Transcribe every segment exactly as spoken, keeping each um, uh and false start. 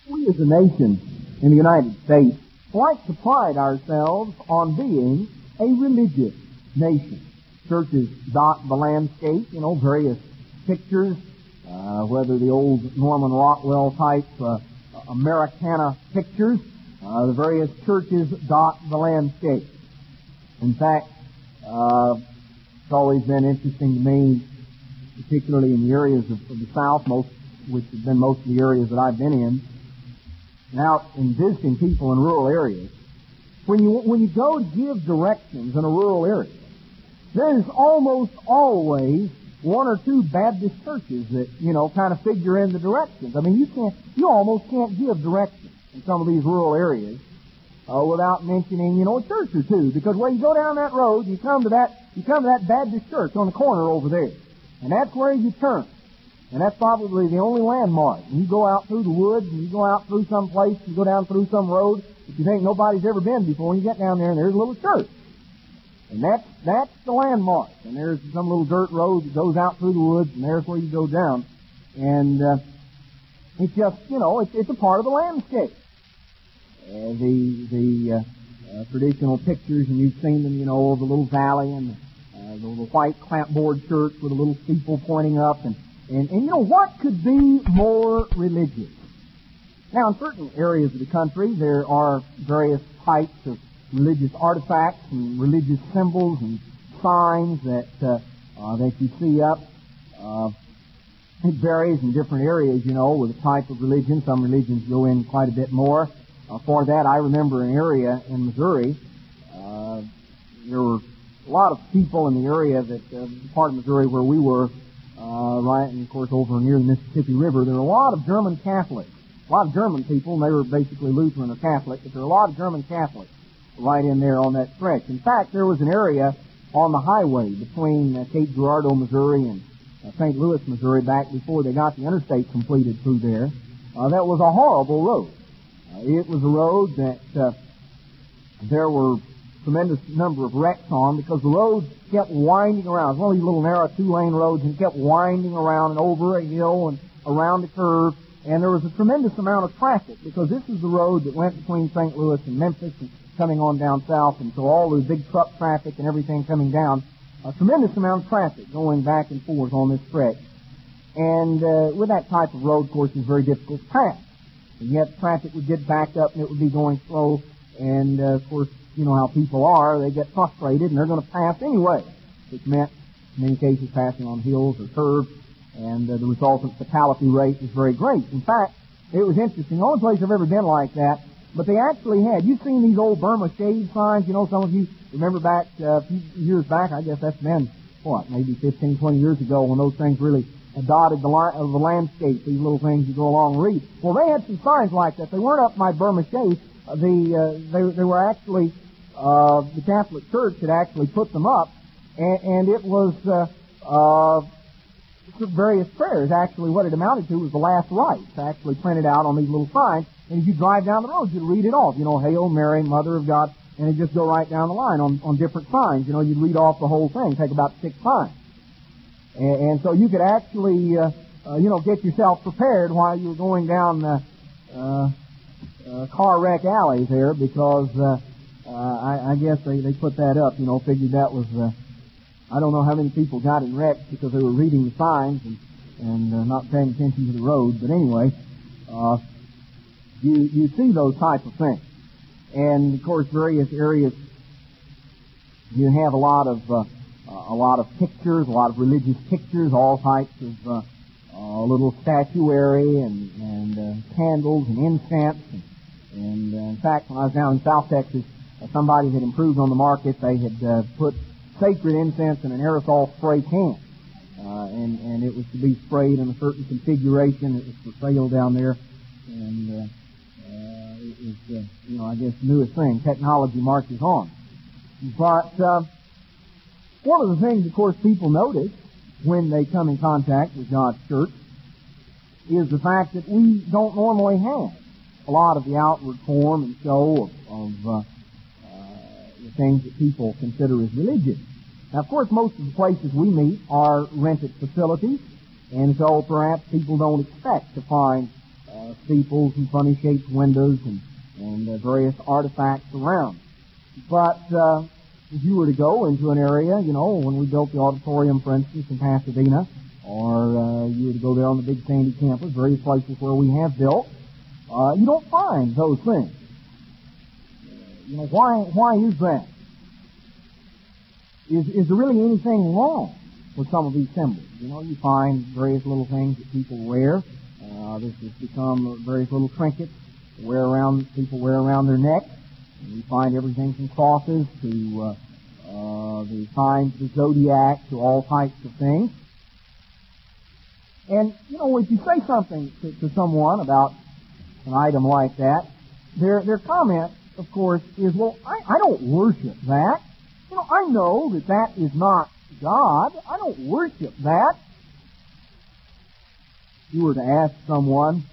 We as a nation in the United States like to pride ourselves on being a religious nation. Churches dot the landscape, you know, various pictures, uh, whether the old Norman Rockwell type uh, Americana pictures, uh, the various churches dot the landscape. In fact, uh, it's always been interesting to me, particularly in the areas of, of the South, most which have been most of the areas that I've been in, and out in visiting people in rural areas. When you when you go to give directions in a rural area, there's almost always one or two Baptist churches that, you know, kind of figure in the directions. I mean, you can't, you almost can't give directions in some of these rural areas uh, without mentioning, you know, a church or two. Because when you go down that road, you come to that, you come to that Baptist church on the corner over there, and that's where you turn. And that's probably the only landmark. And you go out through the woods, and you go out through some place, you go down through some road that you think nobody's ever been before, and you get down there, and there's a little church. And that's, that's the landmark. And there's some little dirt road that goes out through the woods, and there's where you go down. And uh, it's just, you know, it's, it's a part of the landscape. Uh, the the uh, uh, traditional pictures, and you've seen them, you know, of the little valley and uh, the little white clapboard church with a little steeple pointing up. And, and, and, you know, what could be more religious? Now, in certain areas of the country, there are various types of religious artifacts and religious symbols and signs that uh, uh, that you see up. Uh, it varies in different areas, you know, with the type of religion. Some religions go in quite a bit more. Uh, for that, I remember an area in Missouri. Uh, there were a lot of people in the area that, uh, part of Missouri where we were, uh, right, and of course over near the Mississippi River, there were a lot of German Catholics. A lot of German people, and they were basically Lutheran or Catholic, but there were a lot of German Catholics right in there on that stretch. In fact, there was an area on the highway between uh, Cape Girardeau, Missouri, and uh, Saint Louis, Missouri, back before they got the interstate completed through there. Uh, that was a horrible road. Uh, it was a road that uh, there were tremendous number of wrecks on because the road kept winding around. It was one of these little narrow two-lane roads, and it kept winding around and over a hill and around a curve. And there was a tremendous amount of traffic because this is the road that went between Saint Louis and Memphis and coming on down south, and so all the big truck traffic and everything coming down, a tremendous amount of traffic going back and forth on this stretch. And uh, with that type of road, of course, it's very difficult to pass. And yet traffic would get backed up and it would be going slow, and uh, of course, you know how people are, they get frustrated and they're going to pass anyway, which meant, in many cases, passing on hills or curves, and uh, the resultant fatality rate is very great. In fact, it was interesting. The only place I've ever been like that, but they actually had, you've seen these old Burma shade signs, you know, some of you remember back uh, a few years back, I guess that's been, what, maybe fifteen, twenty years ago when those things really dotted the, li- of the landscape, these little things you go along and read. Well, they had some signs like that. They weren't up by Burma shade. Uh, the, uh, they, they were actually, uh, the Catholic Church had actually put them up, and, and it was, uh, uh, various prayers. Actually, what it amounted to was the last rites, actually printed out on these little signs. And as you drive down the road, you'd read it off. You know, Hail Mary, Mother of God, and it'd just go right down the line on, on different signs. You know, you'd read off the whole thing, take about six times. And, and so you could actually, uh, uh, you know, get yourself prepared while you were going down the uh, uh, car wreck alley there, because uh, uh, I, I guess they, they put that up, you know, figured that was, uh, I don't know how many people got in wrecks because they were reading the signs and, and uh, not paying attention to the road. But anyway, uh, You, you see those type of things. And, of course, various areas, you have a lot of, uh, a lot of pictures, a lot of religious pictures, all types of, uh, uh little statuary and, and, uh, candles and incense. And, and uh, in fact, when I was down in South Texas, uh, somebody had improved on the market. They had, uh, put sacred incense in an aerosol spray can. Uh, and, and it was to be sprayed in a certain configuration. It was for sale down there. And, uh, is, uh, you know, I guess the newest thing. Technology marches on. But uh, one of the things, of course, people notice when they come in contact with God's church is the fact that we don't normally have a lot of the outward form and show of, of uh, uh, the things that people consider as religious. Now, of course, most of the places we meet are rented facilities, and so perhaps people don't expect to find Uh, uh, steeples and funny shaped windows and, and uh, various artifacts around. But uh, if you were to go into an area, you know, when we built the auditorium, for instance, in Pasadena, or uh, you were to go there on the Big Sandy campus, various places where we have built, uh, you don't find those things. You know, why, why is that? Is, is there really anything wrong with some of these symbols? You know, you find various little things that people wear. Uh, this has become various little trinkets wear around people wear around their necks. And you find everything from crosses to uh, uh, the signs of the zodiac to all types of things. And you know, if you say something to, to someone about an item like that, their their comment, of course, is, "Well, I, I don't worship that. You know, I know that that is not God. I don't worship that." If you were to ask someone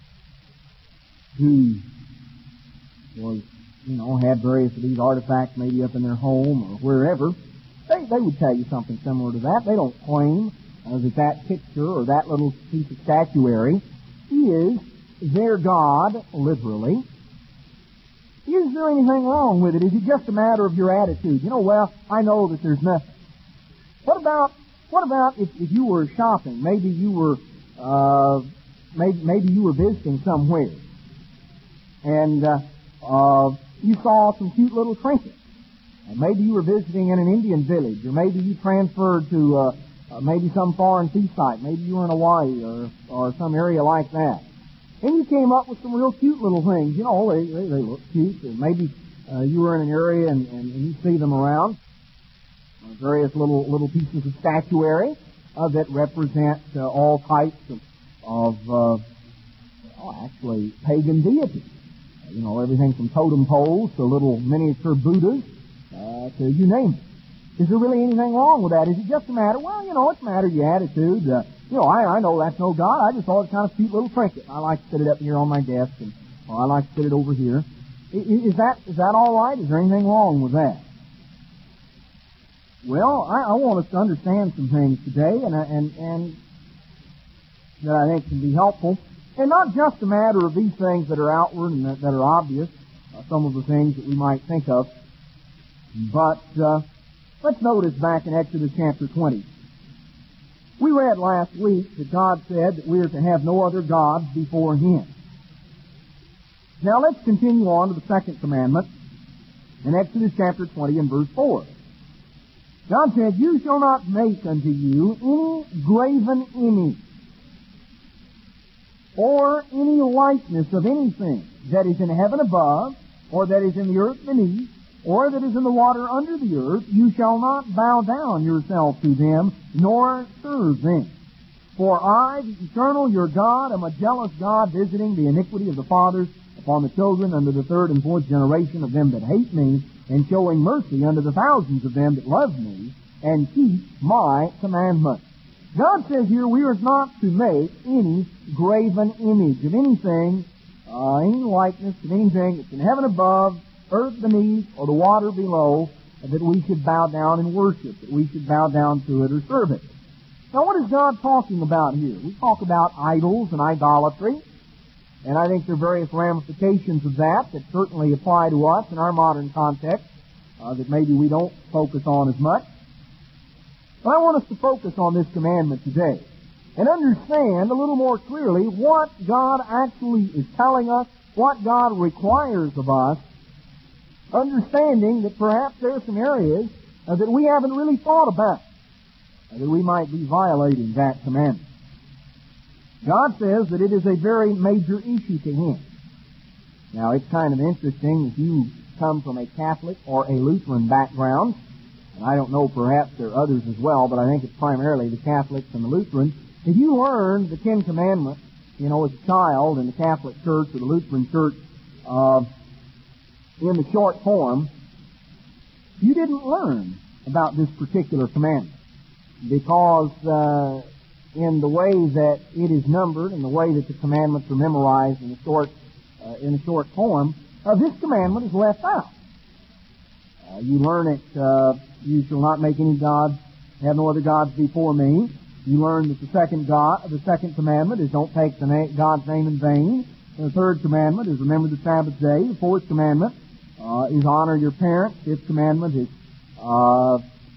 who was, you know, had various of these artifacts maybe up in their home or wherever, they, they would tell you something similar to that. They don't claim uh, that that picture or that little piece of statuary is their God, literally. Is there anything wrong with it? Is it just a matter of your attitude? You know, well, I know that there's nothing. What about, what about if, if you were shopping? Maybe you were, uh, maybe, maybe you were visiting somewhere, and uh, uh, you saw some cute little trinkets. And maybe you were visiting in an Indian village, or maybe you transferred to uh, uh, maybe some foreign seaside. Maybe you were in Hawaii or or some area like that. And you came up with some real cute little things. You know, they, they, they look cute. And maybe uh, you were in an area and, and, and you see them around. Uh, various little little pieces of statuary uh, that represent uh, all types of, of uh, oh, actually, pagan deities. Uh, you know, everything from totem poles to little miniature Buddhas uh, to you name it. Is there really anything wrong with that? Is it just a matter, well, you know, it's a matter of your attitude. Uh, You know, I, I know that's no God. I just thought it's kind of a cute little trinket. I like to sit it up here on my desk, and or I like to sit it over here. Is, is that is that all right? Is there anything wrong with that? Well, I, I want us to understand some things today, and and and that I think can be helpful, and not just a matter of these things that are outward and that, that are obvious. Uh, some of the things that we might think of, but uh, let's notice back in Exodus chapter twenty. We read last week that God said that we are to have no other gods before Him. Now let's continue on to the second commandment in Exodus chapter twenty and verse four. God said, "You shall not make unto you any graven image or any likeness of anything that is in heaven above, or that is in the earth beneath, or that is in the water under the earth. You shall not bow down yourself to them, nor serve them. For I, the eternal your God, am a jealous God, visiting the iniquity of the fathers upon the children unto the third and fourth generation of them that hate me, and showing mercy unto the thousands of them that love me, and keep my commandments." God says here we are not to make any graven image of anything, uh, any likeness of anything that's in heaven above, earth beneath, or the water below, that we should bow down and worship, that we should bow down to it or serve it. Now, what is God talking about here? We talk about idols and idolatry, and I think there are various ramifications of that that certainly apply to us in our modern context, uh, that maybe we don't focus on as much. But I want us to focus on this commandment today and understand a little more clearly what God actually is telling us, what God requires of us, understanding that perhaps there are some areas uh, that we haven't really thought about, uh, that we might be violating that commandment. God says that it is a very major issue to Him. Now, it's kind of interesting if you come from a Catholic or a Lutheran background, and I don't know, perhaps there are others as well, but I think it's primarily the Catholics and the Lutherans. If you learned the Ten Commandments, you know, as a child in the Catholic Church or the Lutheran Church, uh, in the short form, you didn't learn about this particular commandment, because uh, in the way that it is numbered and the way that the commandments are memorized in a short uh, in a short form, uh, this commandment is left out. Uh, you learn it, uh, you shall not make any gods, have no other gods before me. You learn that the second God, the second commandment is don't take the name, God's name in vain. The third commandment is remember the Sabbath day. The fourth commandment uh, is honor your parents. Fifth commandment is uh,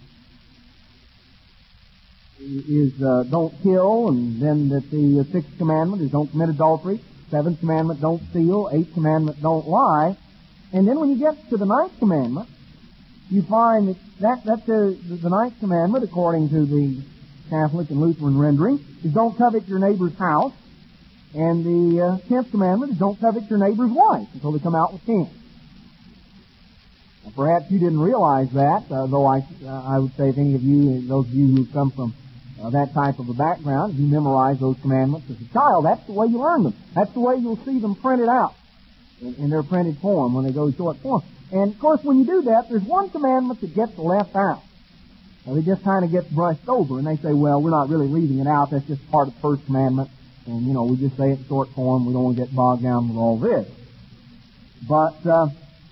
is uh, don't kill, and then that the sixth commandment is don't commit adultery. Seventh commandment, don't steal. Eighth commandment, don't lie. And then when you get to the ninth commandment, you find that that, that the, the ninth commandment, according to the Catholic and Lutheran rendering, is don't covet your neighbor's house. And the uh, tenth commandment is don't covet your neighbor's wife until they come out with ten. Now, perhaps you didn't realize that, uh, though I, uh, I would say if any of you, those of you who come from uh, that type of a background, if you memorize those commandments as a child, that's the way you learn them. That's the way you'll see them printed out in, in their printed form when they go short form. And, of course, when you do that, there's one commandment that gets left out. Now, it just kind of gets brushed over, and they say, well, we're not really leaving it out. That's just part of the first commandment. And, you know, we just say it in short form. We don't want to get bogged down with all this. But uh,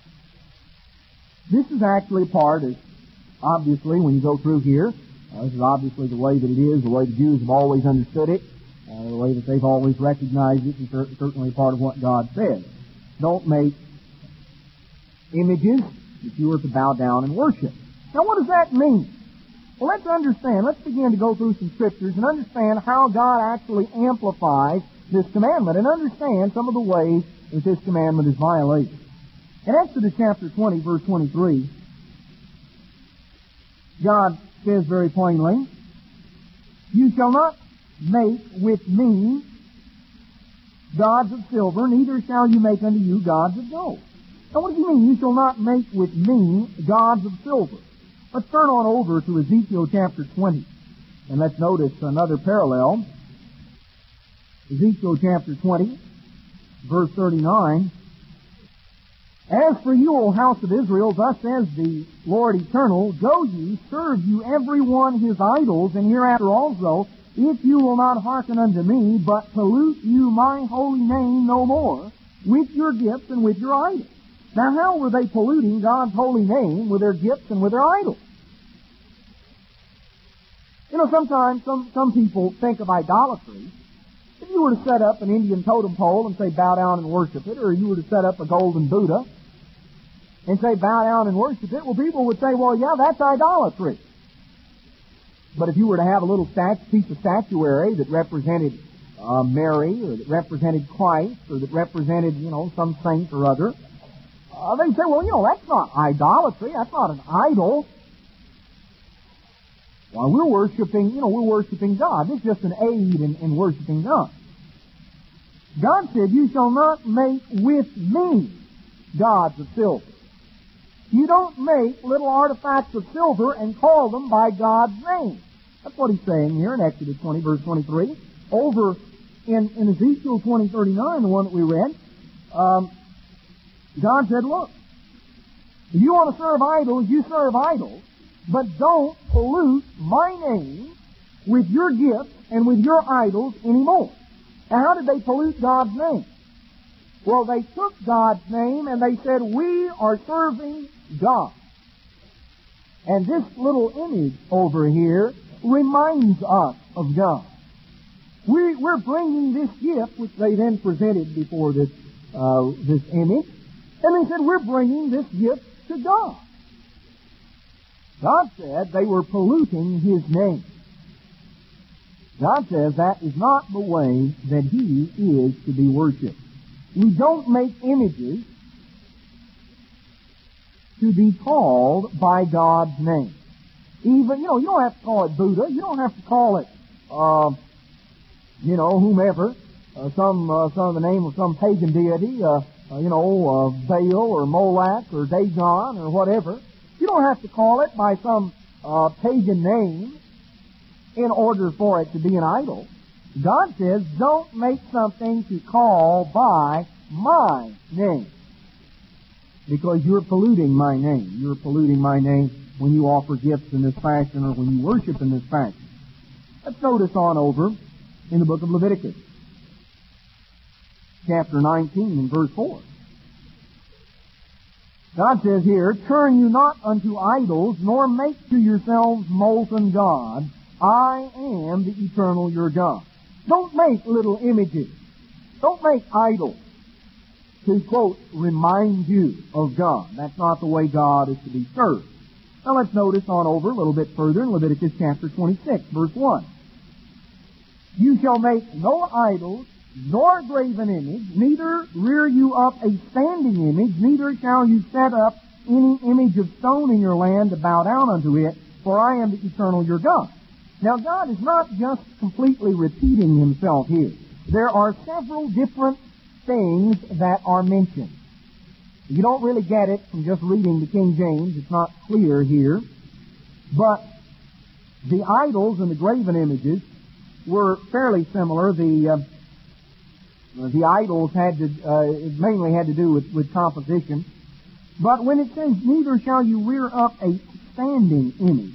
this is actually a part, is obviously, when you go through here, uh, this is obviously the way that it is, the way the Jews have always understood it, uh, the way that they've always recognized it, and cer- certainly part of what God says. Don't make images that you are to bow down and worship. Now, what does that mean? Well, let's understand. Let's begin to go through some scriptures and understand how God actually amplifies this commandment and understand some of the ways that this commandment is violated. In Exodus chapter twenty, verse twenty-three, God says very plainly, "You shall not make with me gods of silver, neither shall you make unto you gods of gold." Now, what does he mean, you shall not make with me gods of silver? Let's turn on over to Ezekiel chapter twenty, and let's notice another parallel. Ezekiel chapter twenty, verse thirty-nine. "As for you, O house of Israel, thus says the Lord Eternal, Go ye, serve you every one his idols, and hereafter also, if you will not hearken unto me, but pollute you my holy name no more, with your gifts and with your idols." Now, how were they polluting God's holy name with their gifts and with their idols? You know, sometimes some, some people think of idolatry. If you were to set up an Indian totem pole and say, bow down and worship it, or you were to set up a golden Buddha and say, bow down and worship it, well, people would say, well, yeah, that's idolatry. But if you were to have a little stat- piece of statuary that represented uh, Mary, or that represented Christ, or that represented, you know, some saint or other, Uh, they say, well, you know, that's not idolatry. That's not an idol. Well, we're worshiping, you know, we're worshiping God. This is just an aid in, in worshiping God. God said, you shall not make with me gods of silver. You don't make little artifacts of silver and call them by God's name. That's what he's saying here in Exodus twenty, verse twenty-three. Over in, in Ezekiel twenty, thirty-nine, the one that we read, um, God said, look, if you want to serve idols, you serve idols, but don't pollute my name with your gifts and with your idols anymore. Now, how did they pollute God's name? Well, they took God's name and they said, we are serving God. And this little image over here reminds us of God. We, we're bringing this gift, which they then presented before this, uh, this image, and they said, we're bringing this gift to God. God said they were polluting His name. God says that is not the way that He is to be worshipped. We don't make images to be called by God's name. Even, you know, you don't have to call it Buddha. You don't have to call it, uh, you know, whomever, uh, some, uh, some of the name of some pagan deity, uh, uh, you know, uh, Baal or Moloch or Dagon or whatever. You don't have to call it by some uh, pagan name in order for it to be an idol. God says, don't make something to call by my name, because you're polluting my name. You're polluting my name when you offer gifts in this fashion or when you worship in this fashion. Let's notice on over in the book of Leviticus, chapter nineteen and verse four. God says here, turn you not unto idols, nor make to yourselves molten gods. I am the eternal your God. Don't make little images. Don't make idols to, quote, remind you of God. That's not the way God is to be served. Now let's notice on over a little bit further in Leviticus chapter twenty-six, verse one. You shall make no idols, nor graven image, neither rear you up a standing image, neither shall you set up any image of stone in your land to bow down unto it, for I am the eternal your God. Now God is not just completely repeating himself here. There are several different things that are mentioned. You don't really get it from just reading the King James. It's not clear here. But the idols and the graven images were fairly similar. The uh, the idols had to uh, it mainly had to do with, with composition. But when it says, neither shall you rear up a standing image,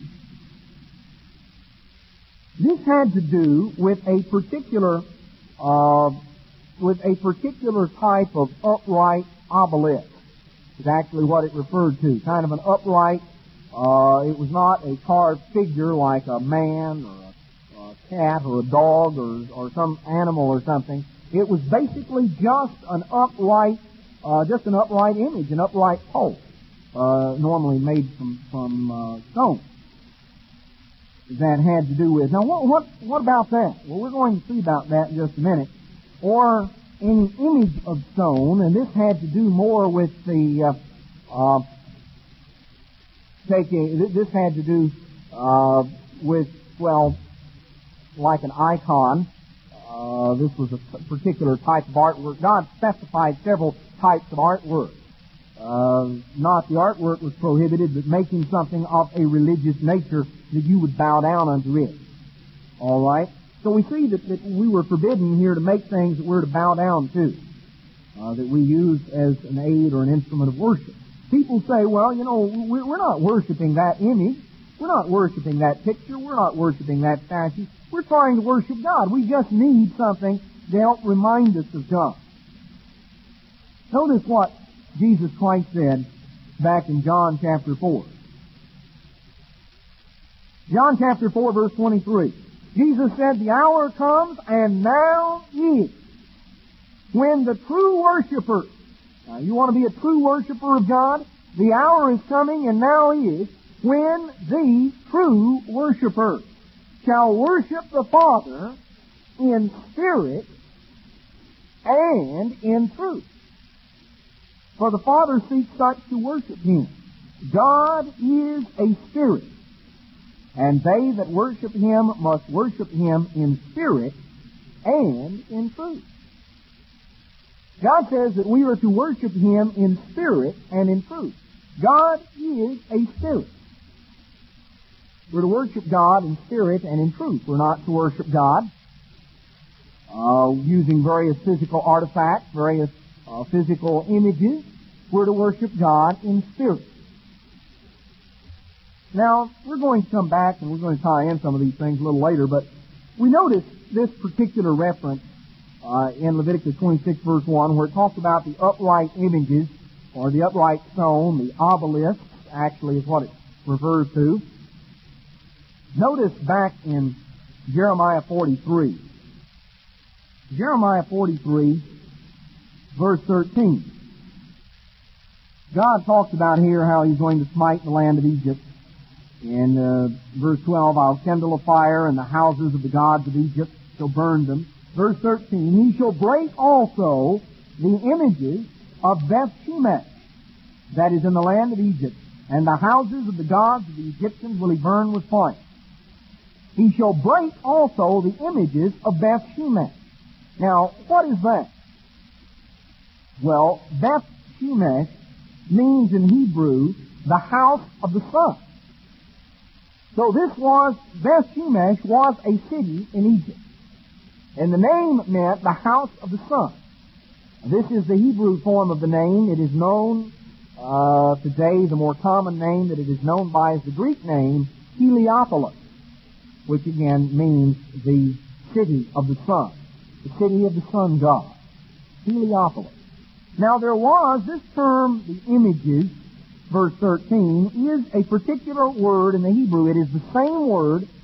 this had to do with a particular uh, with a particular type of upright obelisk. Is actually what it referred to. Kind of an upright. Uh, it was not a carved figure like a man or a, a cat or a dog or, or some animal or something. It was basically just an upright, uh, just an upright image, an upright pole, uh, normally made from from uh, stone. That had to do with. Now, what what what about that? Well, we're going to see about that in just a minute. Or any image of stone, and this had to do more with the uh, uh, taking. This had to do uh, with well, like an icon. Uh, this was a particular type of artwork. God specified several types of artwork. Uh, not the artwork was prohibited, but making something of a religious nature that you would bow down unto it. All right. So we see that, that we were forbidden here to make things that we're to bow down to, uh, that we use as an aid or an instrument of worship. People say, well, you know, we're not worshiping that image. We're not worshiping that picture. We're not worshiping that statue. We're trying to worship God. We just need something to help remind us of God. Notice what Jesus Christ said back in John chapter four. John chapter four, verse twenty-three. Jesus said, the hour comes, and now is, when the true worshiper, now you want to be a true worshiper of God? The hour is coming, and now is, when the true worshiper shall worship the Father in spirit and in truth. For the Father seeks such to worship Him. God is a spirit, and they that worship Him must worship Him in spirit and in truth. God says that we are to worship Him in spirit and in truth. God is a spirit. We're to worship God in spirit and in truth. We're not to worship God uh, using various physical artifacts, various uh, physical images. We're to worship God in spirit. Now, we're going to come back and we're going to tie in some of these things a little later, but we notice this particular reference uh, in Leviticus twenty-six, verse one, where it talks about the upright images, or the upright stone, the obelisks, actually is what it refers to. Notice back in Jeremiah forty-three. Jeremiah forty-three, verse thirteen. God talks about here how He's going to smite the land of Egypt. In uh, verse twelve, I'll kindle a fire, and the houses of the gods of Egypt shall burn them. Verse thirteen, He shall break also the images of Beth Shemesh, that is in the land of Egypt, and the houses of the gods of the Egyptians will He burn with fire. He shall break also the images of Beth Shemesh. Now, what is that? Well, Beth Shemesh means in Hebrew the house of the sun. So this was, Beth Shemesh was a city in Egypt. And the name meant the house of the sun. This is the Hebrew form of the name. It is known uh, today, the more common name that it is known by is the Greek name Heliopolis, which again means the city of the sun, the city of the sun god, Heliopolis. Now there was, this term, the images, verse thirteen, is a particular word in the Hebrew. It is the same word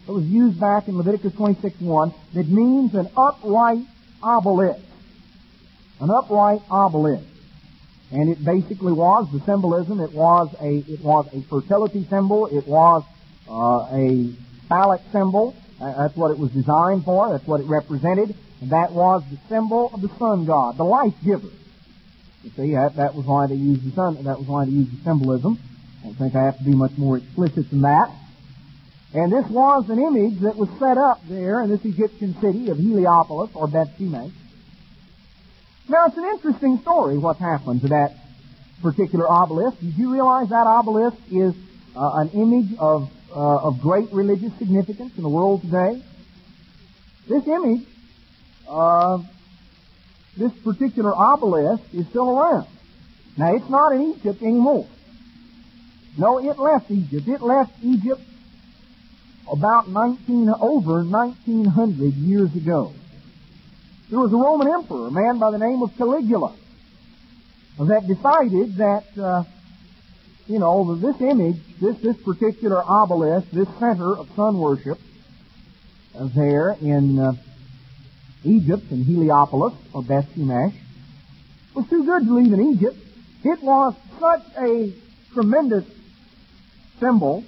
that was used back in Leviticus twenty-six one that means an upright obelisk. An upright obelisk. And it basically was the symbolism. It was a it was a fertility symbol. It was uh, a phallic symbol. Uh, that's what it was designed for. That's what it represented. And that was the symbol of the sun god, the life giver. You see, that, that was why they used the sun. That was why they used the symbolism. I don't think I have to be much more explicit than that. And this was an image that was set up there in this Egyptian city of Heliopolis or Beth Shemesh. Now, it's an interesting story what's happened to that particular obelisk. Did you realize that obelisk is uh, an image of uh, of great religious significance in the world today? This image, uh, this particular obelisk, is still around. Now, it's not in Egypt anymore. No, it left Egypt. It left Egypt about nineteen over nineteen hundred years ago. There was a Roman emperor, a man by the name of Caligula, that decided that, uh, you know, this image, this, this particular obelisk, this center of sun worship uh, there in uh, Egypt, in Heliopolis, or Beth Shemesh, was too good to leave in Egypt. It was such a tremendous symbol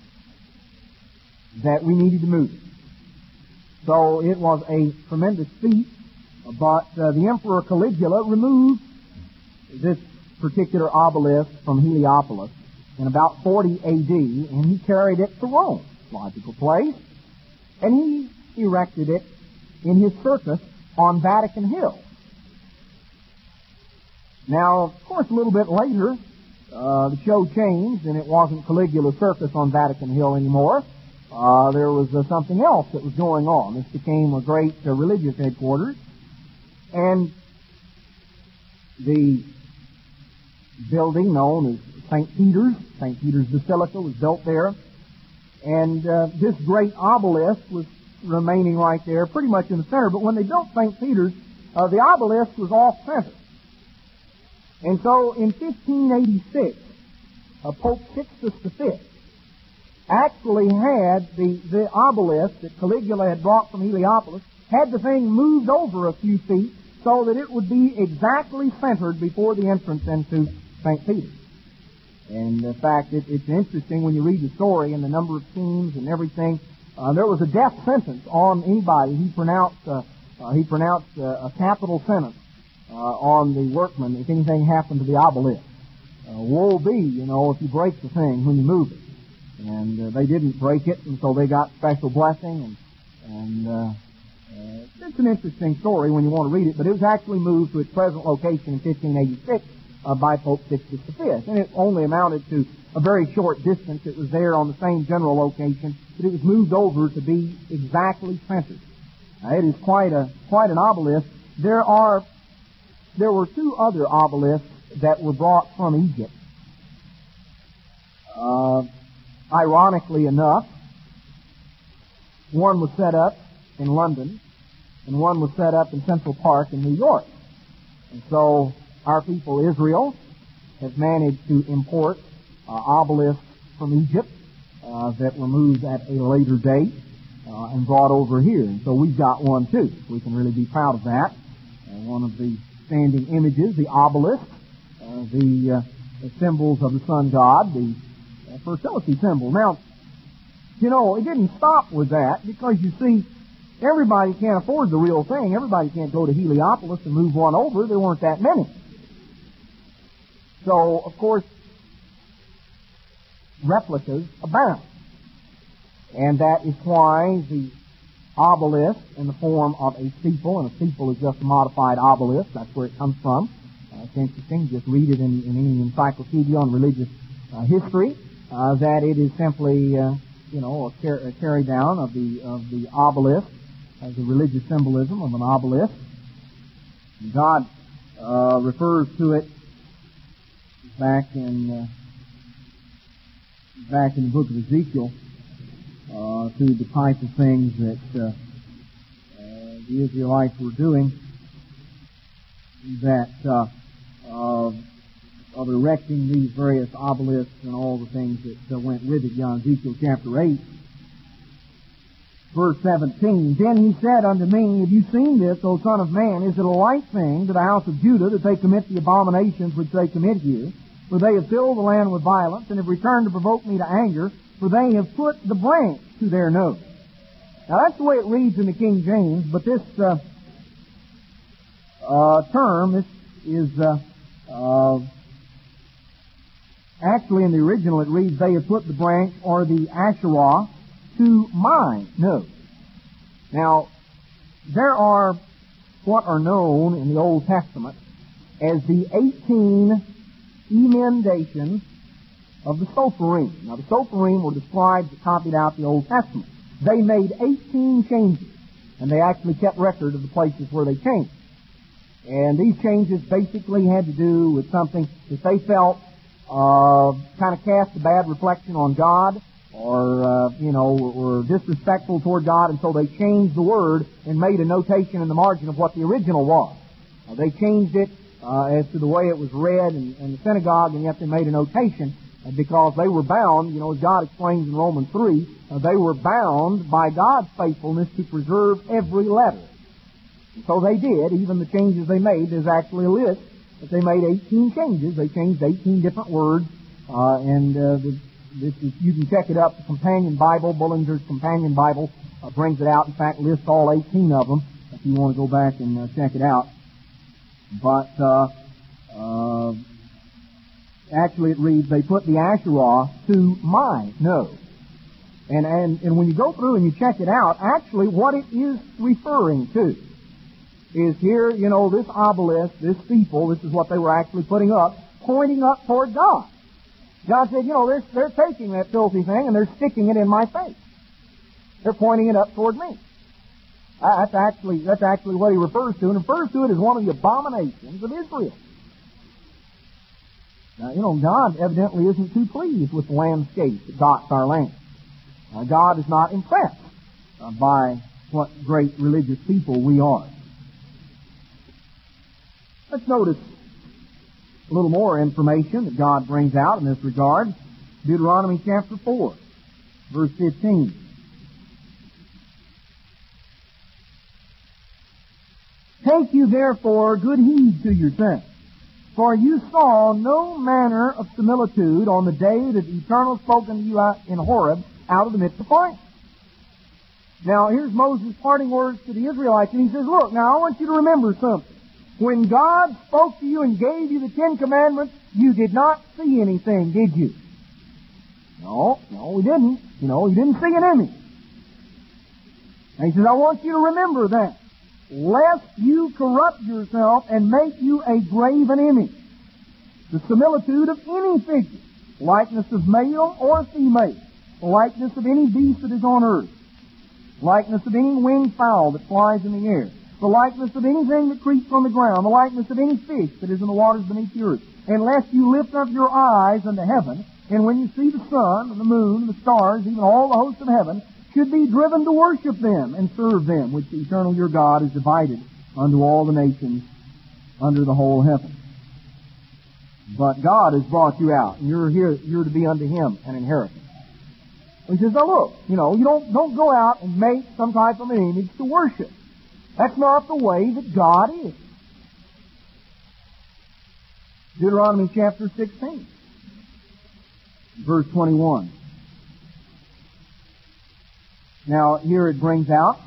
that we needed to move it. So it was a tremendous feat. But uh, the Emperor Caligula removed this particular obelisk from Heliopolis in about forty A D, and he carried it to Rome, logical place, and he erected it in his circus on Vatican Hill. Now, of course, a little bit later, uh, the show changed, and it wasn't Caligula's circus on Vatican Hill anymore. Uh, there was uh, something else that was going on. This became a great uh, religious headquarters. And the building known as Saint Peter's, Saint Peter's Basilica, was built there. And uh, this great obelisk was remaining right there, pretty much in the center. But when they built Saint Peter's, uh, the obelisk was off-center. And so in fifteen eighty-six, uh, Pope Sixtus the Fifth actually had the, the obelisk that Caligula had brought from Heliopolis, had the thing moved over a few feet so that it would be exactly centered before the entrance into Saint Peter's. And in fact, it, it's interesting when you read the story and the number of teams and everything. Uh, there was a death sentence on anybody. He pronounced uh, uh, he pronounced uh, a capital sentence uh, on the workman if anything happened to the obelisk. Uh, woe be, you know, if you break the thing when you move it. And uh, they didn't break it, and so they got special blessing. And, and uh, uh, it's an interesting story when you want to read it, but it was actually moved to its present location in fifteen eighty-six uh, by Pope Sixtus the Fifth. And it only amounted to a very short distance. It was there on the same general location, but it was moved over to be exactly centered. Now, it is quite a quite an obelisk. There are there were two other obelisks that were brought from Egypt. Uh, Ironically enough, one was set up in London, and one was set up in Central Park in New York. And so our people, Israel, has managed to import uh, obelisks from Egypt uh, that were moved at a later date uh, and brought over here. And so we've got one too. We can really be proud of that. Uh, one of the standing images, the obelisk, uh, the, uh, the symbols of the sun god, the fertility symbol. Now, you know, it didn't stop with that, because you see, everybody can't afford the real thing. Everybody can't go to Heliopolis and move one over. There weren't that many. So, of course, replicas abound. And that is why the obelisk in the form of a steeple, and a steeple is just a modified obelisk. That's where it comes from. Uh, it's interesting. Just read it in, in any encyclopedia on religious uh, history. Uh, that it is simply, uh, you know, a, car- a carry down of the of the obelisk, uh, the religious symbolism of an obelisk. God uh, refers to it back in uh, back in the book of Ezekiel uh, to the type of things that uh, uh, the Israelites were doing, that uh, uh, of erecting these various obelisks and all the things that uh, went with it. John Ezekiel chapter eight Verse seventeen, Then he said unto me, Have you seen this, O Son of Man? Is it a light thing to the house of Judah that they commit the abominations which they commit here? For they have filled the land with violence, and have returned to provoke me to anger, for they have put the branch to their nose. Now that's the way it reads in the King James, but this uh, uh, term, this is uh, uh, actually in the original it reads, They have put the branch, or the Asherah, to my nose. Now, there are what are known in the Old Testament as the eighteen emendations of the Sopherim. Now, the Sopherim were the scribes that copied out the Old Testament. They made eighteen changes, and they actually kept record of the places where they changed. And these changes basically had to do with something that they felt uh, kind of cast a bad reflection on God, or, uh, you know, were disrespectful toward God, and so they changed the word and made a notation in the margin of what the original was. Uh, they changed it uh, as to the way it was read in, in the synagogue, and yet they made a notation uh, because they were bound, you know, as God explains in Romans three, uh, they were bound by God's faithfulness to preserve every letter. And so they did. Even the changes they made, there's actually a list that they made eighteen changes. They changed eighteen different words, uh, and uh, the This is, you can check it up. The Companion Bible, Bullinger's Companion Bible, uh, brings it out. In fact, lists all eighteen of them if you want to go back and uh, check it out. But uh, uh, actually it reads, They put the Asherah to my nose. And, and, and when you go through and you check it out, actually what it is referring to is here, you know, this obelisk, this steeple, this is what they were actually putting up, pointing up toward God. God said, you know, they're, they're taking that filthy thing and they're sticking it in my face. They're pointing it up toward me. Uh, that's actually that's actually what he refers to, and refers to it as one of the abominations of Israel. Now, you know, God evidently isn't too pleased with the landscape that dots our land. Uh, God is not impressed uh, by what great religious people we are. Let's notice a little more information that God brings out in this regard. Deuteronomy chapter four, verse fifteen. Take you therefore good heed to yourselves, for you saw no manner of similitude on the day that the Eternal spoke unto you out in Horeb out of the midst of fire. Now here's Moses' parting words to the Israelites, and he says, look, now I want you to remember something. When God spoke to you and gave you the Ten Commandments, you did not see anything, did you? No, no, we didn't. You know, you didn't see an image. And he says, I want you to remember that, lest you corrupt yourself and make you a graven image, the similitude of any figure, likeness of male or female, likeness of any beast that is on earth, likeness of any winged fowl that flies in the air, the likeness of anything that creeps on the ground, the likeness of any fish that is in the waters beneath the earth, unless you lift up your eyes unto heaven, and when you see the sun and the moon and the stars, even all the hosts of heaven, should be driven to worship them and serve them, which the eternal your God is divided unto all the nations under the whole heaven. But God has brought you out, and you're here, you're to be unto Him an inheritance. He says, now look, you know, you don't, don't go out and make some type of an image to worship. That's not the way that God is. Deuteronomy chapter sixteen, verse twenty-one. Now, here it brings out,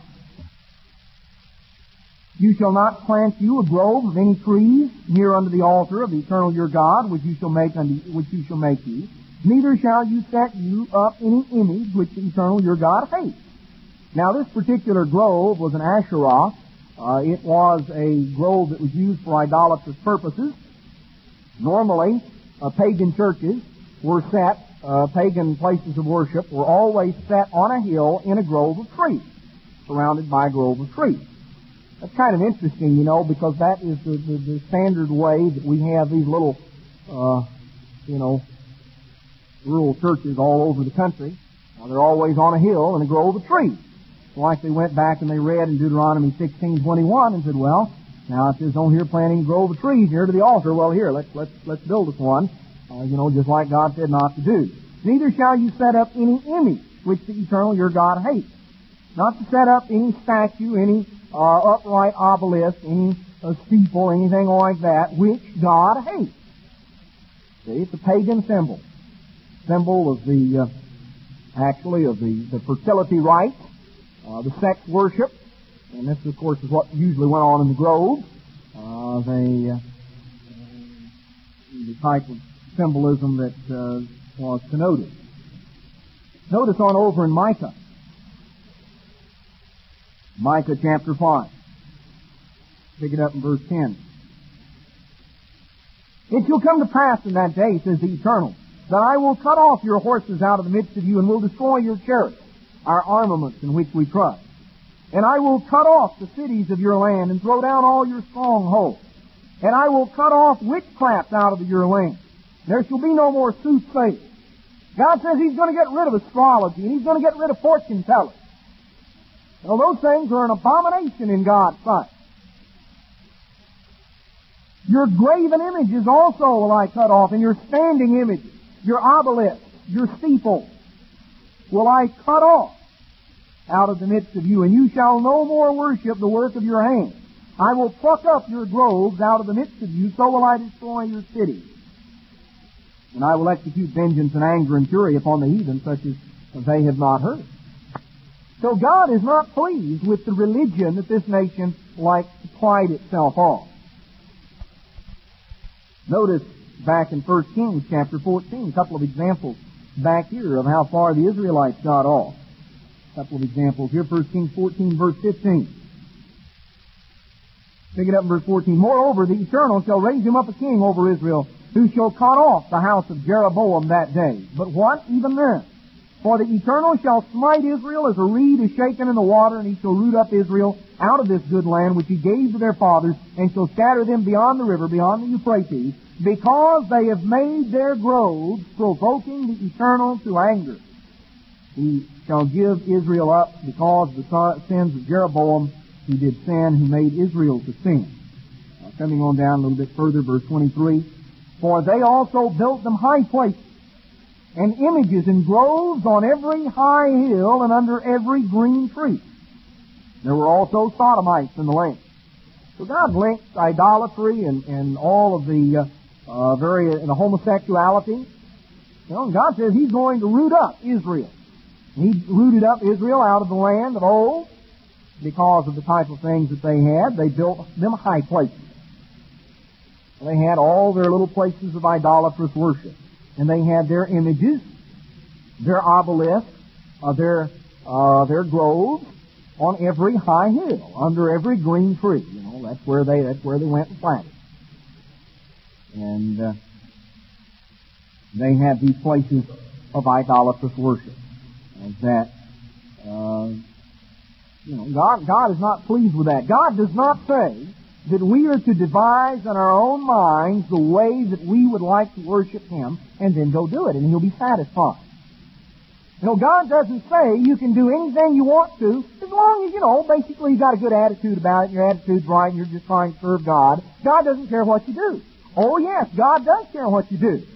you shall not plant you a grove of any trees near unto the altar of the eternal your God, which you shall make unto, which you shall make you. Neither shall you set you up any image which the eternal your God hates. Now, this particular grove was an Asherah. Uh, it was a grove that was used for idolatrous purposes. Normally, uh, pagan churches were set, uh, pagan places of worship were always set on a hill in a grove of trees, surrounded by a grove of trees. That's kind of interesting, you know, because that is the, the, the standard way that we have these little, uh, you know, rural churches all over the country. Uh, they're always on a hill in a grove of trees. Like they went back and they read in Deuteronomy sixteen twenty-one and said, well, now it says on here planting a grove of trees near to the altar. Well, here, let's let's let's build us one. Uh, you know, just like God said not to do. Neither shall you set up any image which the eternal your God hates. Not to set up any statue, any uh, upright obelisk, any uh, steeple, anything like that, which God hates. See, it's a pagan symbol. Symbol of the, uh, actually, of the, the fertility rites, uh, the sex worship. And this, of course, is what usually went on in the groves. Uh, they, uh, the type of symbolism that uh, was connoted. Notice on over in Micah. Micah chapter five. Pick it up in verse ten. It shall come to pass in that day, says the Eternal, that I will cut off your horses out of the midst of you, and will destroy your chariots, our armaments in which we trust. And I will cut off the cities of your land, and throw down all your strongholds. And I will cut off witchcraft out of your land. There shall be no more soothsayers. God says He's going to get rid of astrology, and He's going to get rid of fortune tellers. Well, those things are an abomination in God's sight. Your graven images also will I cut off, and your standing images, your obelisks, your steeples, will I cut off out of the midst of you, and you shall no more worship the work of your hands. I will pluck up your groves out of the midst of you, so will I destroy your cities. And I will execute vengeance and anger and fury upon the heathen, such as they have not heard. So God is not pleased with the religion that this nation likes to pride itself on. Notice back in First Kings chapter fourteen, a couple of examples back here of how far the Israelites got off. A couple of examples here. First Kings fourteen, verse fifteen. Pick it up in verse fourteen. Moreover, the Eternal shall raise him up a king over Israel, who shall cut off the house of Jeroboam that day. But what? Even then. For the Eternal shall smite Israel as a reed is shaken in the water, and He shall root up Israel out of this good land which He gave to their fathers, and shall scatter them beyond the river, beyond the Euphrates, because they have made their groves, provoking the Eternal to anger. He shall give Israel up because of the sins of Jeroboam, who did sin, who made Israel to sin. Now, coming on down a little bit further, verse twenty-three. For they also built them high places, and images and groves on every high hill and under every green tree. There were also sodomites in the land. So God links idolatry and, and all of the uh, uh, very uh, the homosexuality. You know, and God says He's going to root up Israel. And He rooted up Israel out of the land of old because of the type of things that they had. They built them high places. They had all their little places of idolatrous worship. And they had their images, their obelisks, uh, their uh, their groves on every high hill, under every green tree. You know, that's where they that's where they went and planted. And uh, they had these places of idolatrous worship. And that uh, you know, God God is not pleased with that. God does not say that we are to devise in our own minds the way that we would like to worship Him, and then go do it, and He'll be satisfied. You know, God doesn't say you can do anything you want to, as long as, you know, basically you've got a good attitude about it, your attitude's right, and you're just trying to serve God. God doesn't care what you do. Oh, yes, God does care what you do.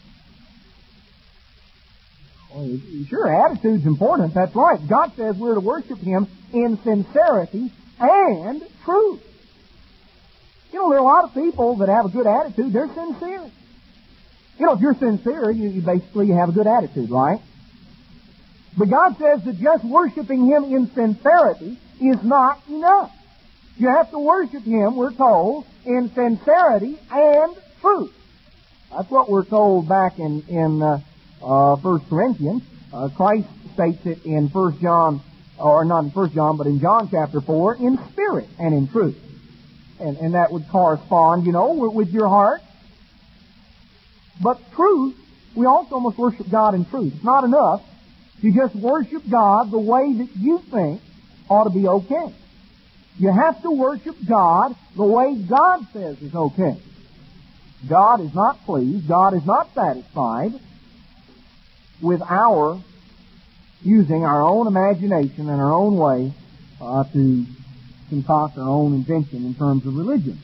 Well, sure, attitude's important, that's right. God says we're to worship Him in sincerity and truth. You know, there are a lot of people that have a good attitude. They're sincere. You know, if you're sincere, you, you basically have a good attitude, right? But God says that just worshiping Him in sincerity is not enough. You have to worship Him, we're told, in sincerity and truth. That's what we're told back in, in uh, uh, First Corinthians. Uh, Christ states it in First John, or not in First John, but in John chapter four, in spirit and in truth. And, and that would correspond, you know, with, with your heart. But truth, we also must worship God in truth. It's not enough to just worship God the way that you think ought to be okay. You have to worship God the way God says is okay. God is not pleased, God is not satisfied with our using our own imagination and our own way uh, to concoct our own invention in terms of religion.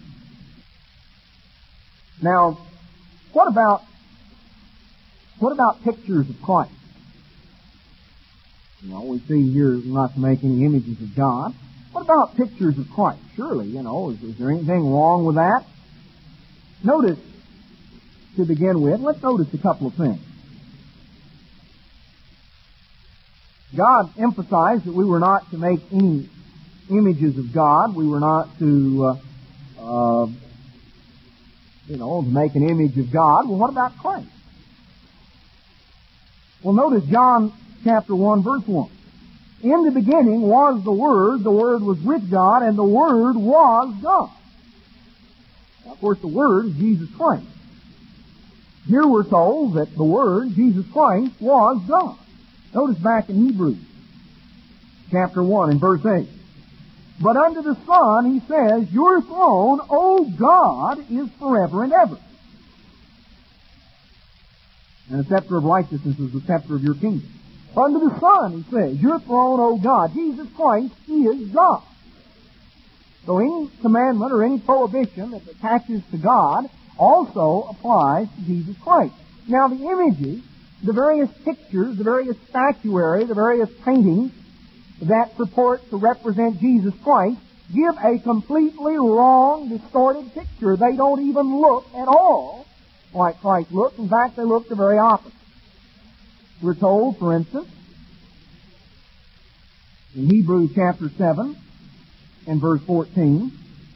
Now, what about what about pictures of Christ? You know, we see here not to make any images of God. What about pictures of Christ? Surely, you know, is, is there anything wrong with that? Notice, to begin with, let's notice a couple of things. God emphasized that we were not to make any images of God. We were not to, uh, uh, you know, to make an image of God. Well, what about Christ? Well, notice John chapter one, verse one. In the beginning was the Word, the Word was with God, and the Word was God. Now, of course, the Word is Jesus Christ. Here we're told that the Word, Jesus Christ, was God. Notice back in Hebrews chapter one and verse eight. But unto the Son he says, Your throne, O God, is forever and ever. And the scepter of righteousness is the scepter of your kingdom. Unto the Son, he says, Your throne, O God. Jesus Christ is God. So any commandment or any prohibition that attaches to God also applies to Jesus Christ. Now the images, the various pictures, the various statuary, the various paintings that purport to represent Jesus Christ give a completely wrong, distorted picture. They don't even look at all like Christ looked. In fact, they look the very opposite. We're told, for instance, in Hebrews chapter seven and verse fourteen,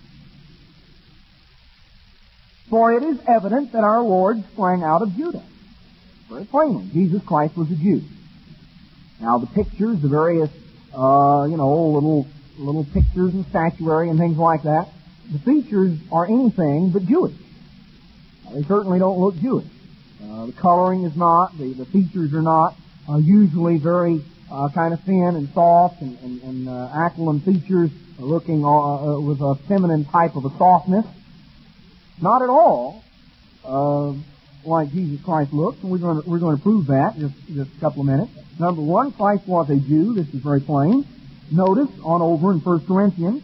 For it is evident that our Lord sprang out of Judah. Very plainly, Jesus Christ was a Jew. Now the pictures, the various, uh, you know, little little pictures and statuary and things like that, the features are anything but Jewish. Now, they certainly don't look Jewish. Uh, the coloring is not, the, the features are not, uh, usually very uh, kind of thin and soft and, and, and uh, aquiline features, uh, looking uh, uh, with a feminine type of a softness. Not at all uh, like Jesus Christ looks, and we're going to, we're going to prove that in just, just a couple of minutes. Number one, Christ was a Jew. This is very plain. Notice on over in First Corinthians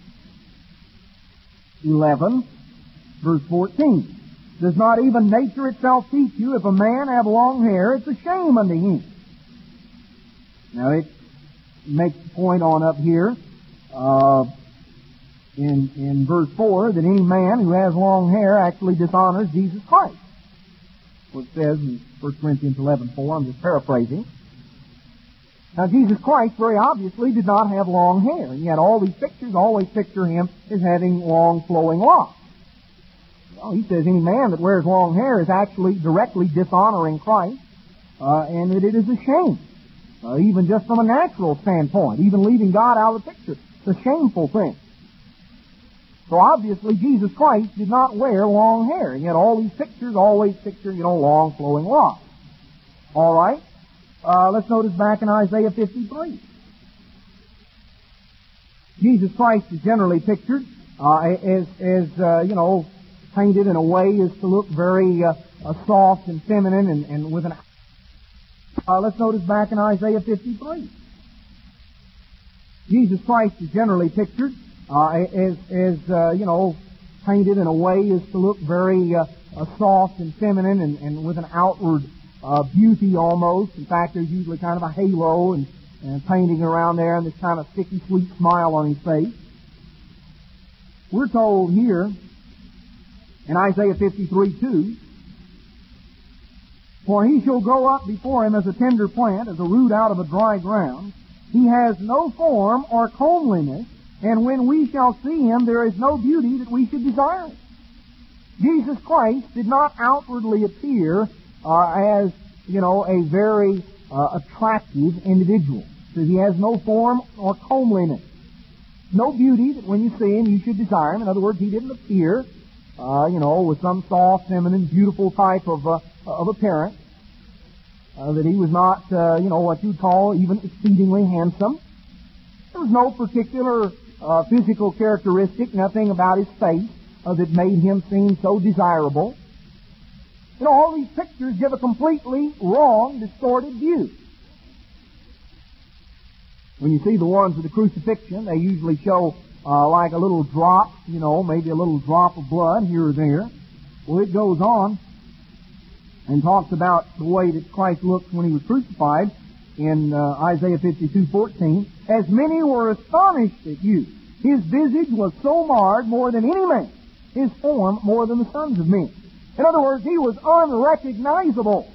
eleven, verse fourteen. Does not even nature itself teach you, if a man have long hair, it's a shame unto him? Now it makes the point on up here uh, in in verse four that any man who has long hair actually dishonors Jesus Christ. What it says in First Corinthians eleven four. I'm just paraphrasing. Now Jesus Christ very obviously did not have long hair, and yet all these pictures always picture him as having long flowing locks. Well, he says any man that wears long hair is actually directly dishonoring Christ, uh, and that it is a shame, uh, even just from a natural standpoint, even leaving God out of the picture. It's a shameful thing. So obviously Jesus Christ did not wear long hair, and yet all these pictures always picture, you know, long flowing locks. All right, uh, let's notice back in Isaiah fifty-three. Jesus Christ is generally pictured uh, as, as uh, you know, painted in a way as to look very uh, uh, soft and feminine and, and with an... Uh, let's notice back in Isaiah fifty-three. Jesus Christ is generally pictured uh, as, as uh, you know, painted in a way as to look very uh, uh, soft and feminine and, and with an outward uh, beauty almost. In fact, there's usually kind of a halo and, and painting around there and this kind of sticky, sweet smile on his face. We're told here in Isaiah fifty-three two, For he shall grow up before him as a tender plant, as a root out of a dry ground. He has no form or comeliness, and when we shall see him, there is no beauty that we should desire him. Jesus Christ did not outwardly appear uh, as, you know, a very uh, attractive individual. So he has no form or comeliness. No beauty that when you see him, you should desire him. In other words, he didn't appear Uh, you know, with some soft, feminine, beautiful type of uh, of appearance. Uh, that he was not, uh, you know, what you'd call even exceedingly handsome. There was no particular uh, physical characteristic, nothing about his face uh, that made him seem so desirable. You know, all these pictures give a completely wrong, distorted view. When you see the ones of the crucifixion, they usually show Uh, like a little drop, you know, maybe a little drop of blood here or there. Well, it goes on and talks about the way that Christ looked when he was crucified. in uh, Isaiah fifty-two fourteen, as many were astonished at you. His visage was so marred more than any man, his form more than the sons of men. In other words, he was unrecognizable.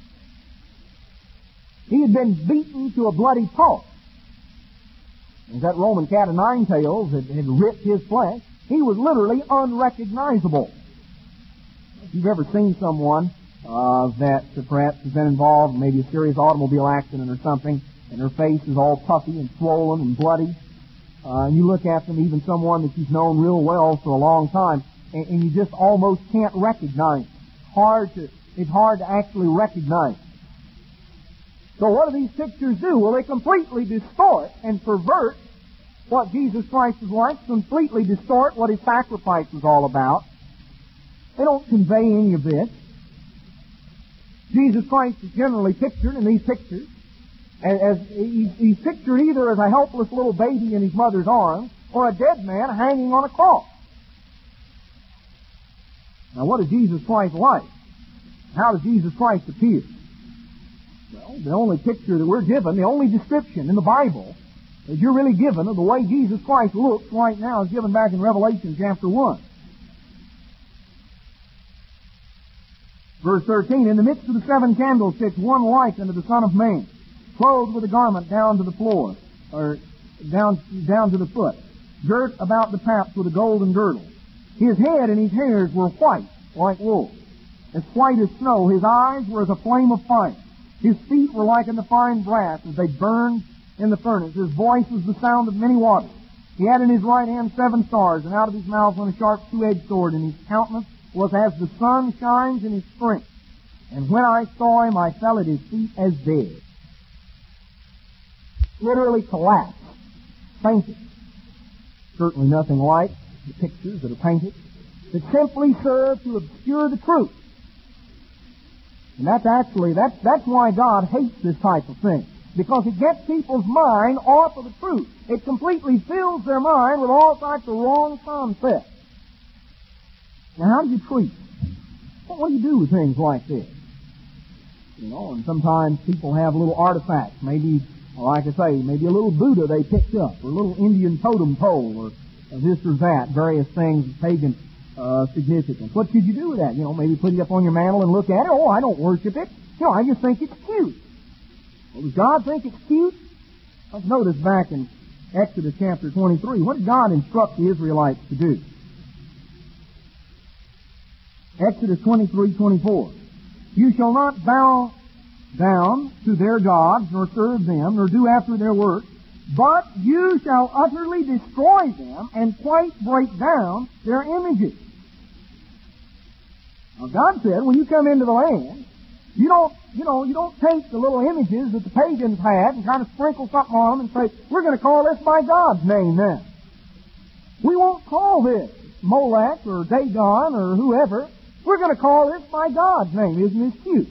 He had been beaten to a bloody pulp. As that Roman cat of nine tails had, had ripped his flesh, he was literally unrecognizable. If you've ever seen someone uh, that perhaps has been involved in maybe a serious automobile accident or something, and their face is all puffy and swollen and bloody, uh, and you look at them, even someone that you've known real well for a long time, and, and you just almost can't recognize. Hard to, it's hard to actually recognize. So what do these pictures do? Well, they completely distort and pervert what Jesus Christ is like, completely distort what His sacrifice was all about. They don't convey any of this. Jesus Christ is generally pictured in these pictures as, as he's, he's pictured either as a helpless little baby in his mother's arms or a dead man hanging on a cross. Now, what is Jesus Christ like? How does Jesus Christ appear? Well, the only picture that we're given, the only description in the Bible that you're really given of the way Jesus Christ looks right now is given back in Revelation chapter one. Verse thirteen, in the midst of the seven candlesticks, one like unto the Son of Man, clothed with a garment down to the floor, or down, down to the foot, girt about the paps with a golden girdle. His head and his hairs were white, like wool, as white as snow. His eyes were as a flame of fire. His feet were like unto fine brass as they burned in the furnace. His voice was the sound of many waters. He had in his right hand seven stars, and out of his mouth went a sharp two-edged sword, and his countenance was as the sun shines in his strength. And when I saw him, I fell at his feet as dead. Literally collapsed, fainted. Certainly nothing like the pictures that are painted that simply serve to obscure the truth. And that's actually, that's, that's why God hates this type of thing. Because it gets people's mind off of the truth. It completely fills their mind with all types of wrong concepts. Now, how do you treat? Well, what do you do with things like this? You know, and sometimes people have little artifacts. Maybe, like I say, maybe a little Buddha they picked up, or a little Indian totem pole, or this or that, various things, pagan uh, significance. What should you do with that? You know, maybe put it up on your mantle and look at it. Oh, I don't worship it. You know, I just think it's cute. Well, does God think it's cute? Let's notice back in Exodus chapter twenty-three. What did God instruct the Israelites to do? Exodus twenty-three twenty-four. You shall not bow down to their gods, nor serve them, nor do after their works, but you shall utterly destroy them and quite break down their images. Now God said, when you come into the land, you don't, you know, you don't take the little images that the pagans had and kind of sprinkle something on them and say, we're going to call this by God's name now. We won't call this Molech or Dagon or whoever. We're going to call this by God's name. Isn't this cute?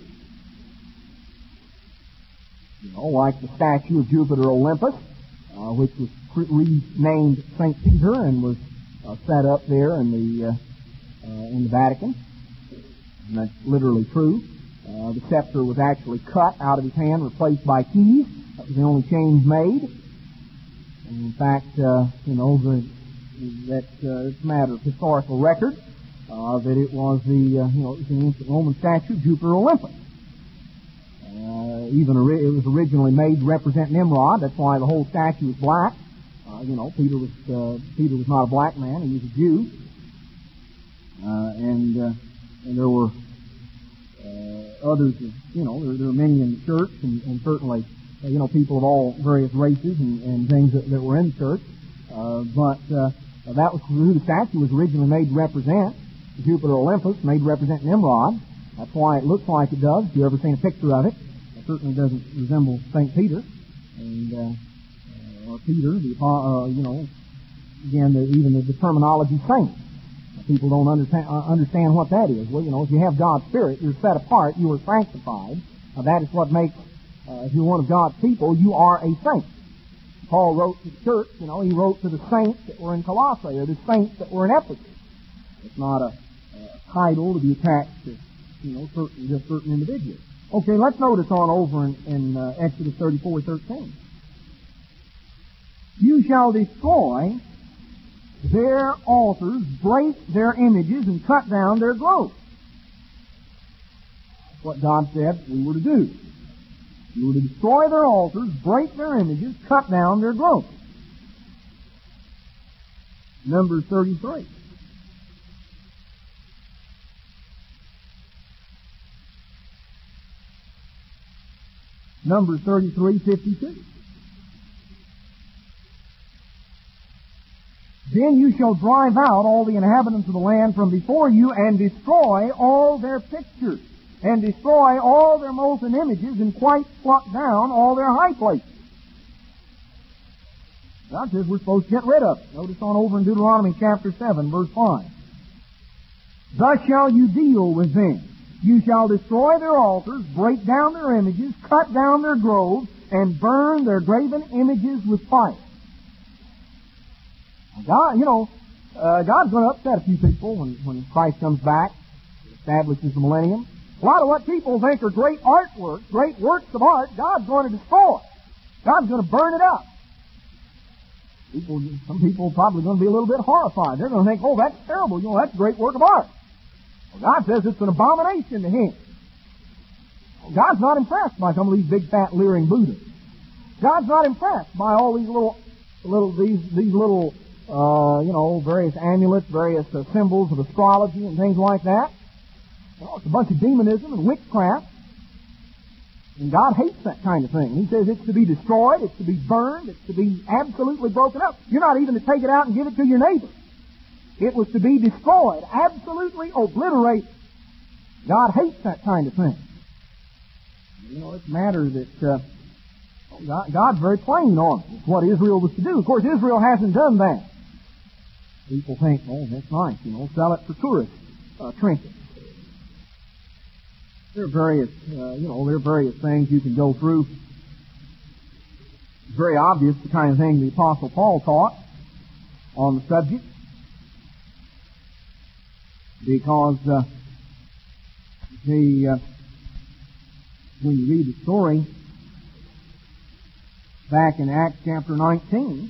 You know, like the statue of Jupiter Olympus, uh, which was renamed Saint Peter and was uh, set up there in the uh, uh, in the Vatican. And that's literally true. Uh, the scepter was actually cut out of his hand, replaced by keys. That was the only change made. And in fact, uh, you know, the, that uh, it's a matter of historical record uh, that it was the uh, you know it was the ancient Roman statue of Jupiter Olympus. Uh, even ori- it was originally made to represent Nimrod. That's why the whole statue is black. Uh, you know, Peter was uh, Peter was not a black man; he was a Jew, uh, and uh, and there were. Others, you know, there, there are many in the church, and, and certainly, uh, you know, people of all various races and, and things that, that were in the church. Uh, but uh, that was who the statue was originally made to represent. Jupiter Olympus, made to represent Nimrod. That's why it looks like it does. If you've ever seen a picture of it, it certainly doesn't resemble Saint Peter. And uh, or Peter, the uh, you know, again, the, even the, the terminology saint. People don't understand, uh, understand what that is. Well, you know, if you have God's Spirit, you're set apart, you are sanctified. Uh, that is what makes, uh, if you're one of God's people, you are a saint. Paul wrote to the church, you know, he wrote to the saints that were in Colossae, or the saints that were in Ephesus. It's not a, a title to be attached to, you know, certain, just certain individuals. Okay, let's notice on over in, in uh, Exodus thirty-four thirteen. You shall destroy their altars, break their images, and cut down their groves. That's what God said we were to do. You were to destroy their altars, break their images, cut down their groves. Numbers thirty-three. Numbers thirty-three fifty-two. Then you shall drive out all the inhabitants of the land from before you, and destroy all their pictures, and destroy all their molten images, and quite pluck down all their high places. God says we're supposed to get rid of it. Notice on over in Deuteronomy chapter seven, verse five. Thus shall you deal with them. You shall destroy their altars, break down their images, cut down their groves, and burn their graven images with fire. God, you know, uh, God's going to upset a few people when, when Christ comes back, establishes the millennium. A lot of what people think are great artwork, great works of art, God's going to destroy. God's going to burn it up. People, some people are probably going to be a little bit horrified. They're going to think, oh, that's terrible. You know, that's a great work of art. Well, God says it's an abomination to Him. God's not impressed by some of these big, fat, leering Buddhas. God's not impressed by all these little, little, these, these little, uh, you know, various amulets, various uh, symbols of astrology and things like that. You know, it's a bunch of demonism and witchcraft. And God hates that kind of thing. He says it's to be destroyed, it's to be burned, it's to be absolutely broken up. You're not even to take it out and give it to your neighbor. It was to be destroyed, absolutely obliterated. God hates that kind of thing. You know, it's a matter that uh, God, God's very plain on it. It's what Israel was to do. Of course, Israel hasn't done that. People think, oh, that's nice, you know, sell it for tourist uh, trinkets. There are various, uh, you know, there are various things you can go through. It's very obvious the kind of thing the Apostle Paul taught on the subject, because uh, the uh, when you read the story back in Acts chapter nineteen,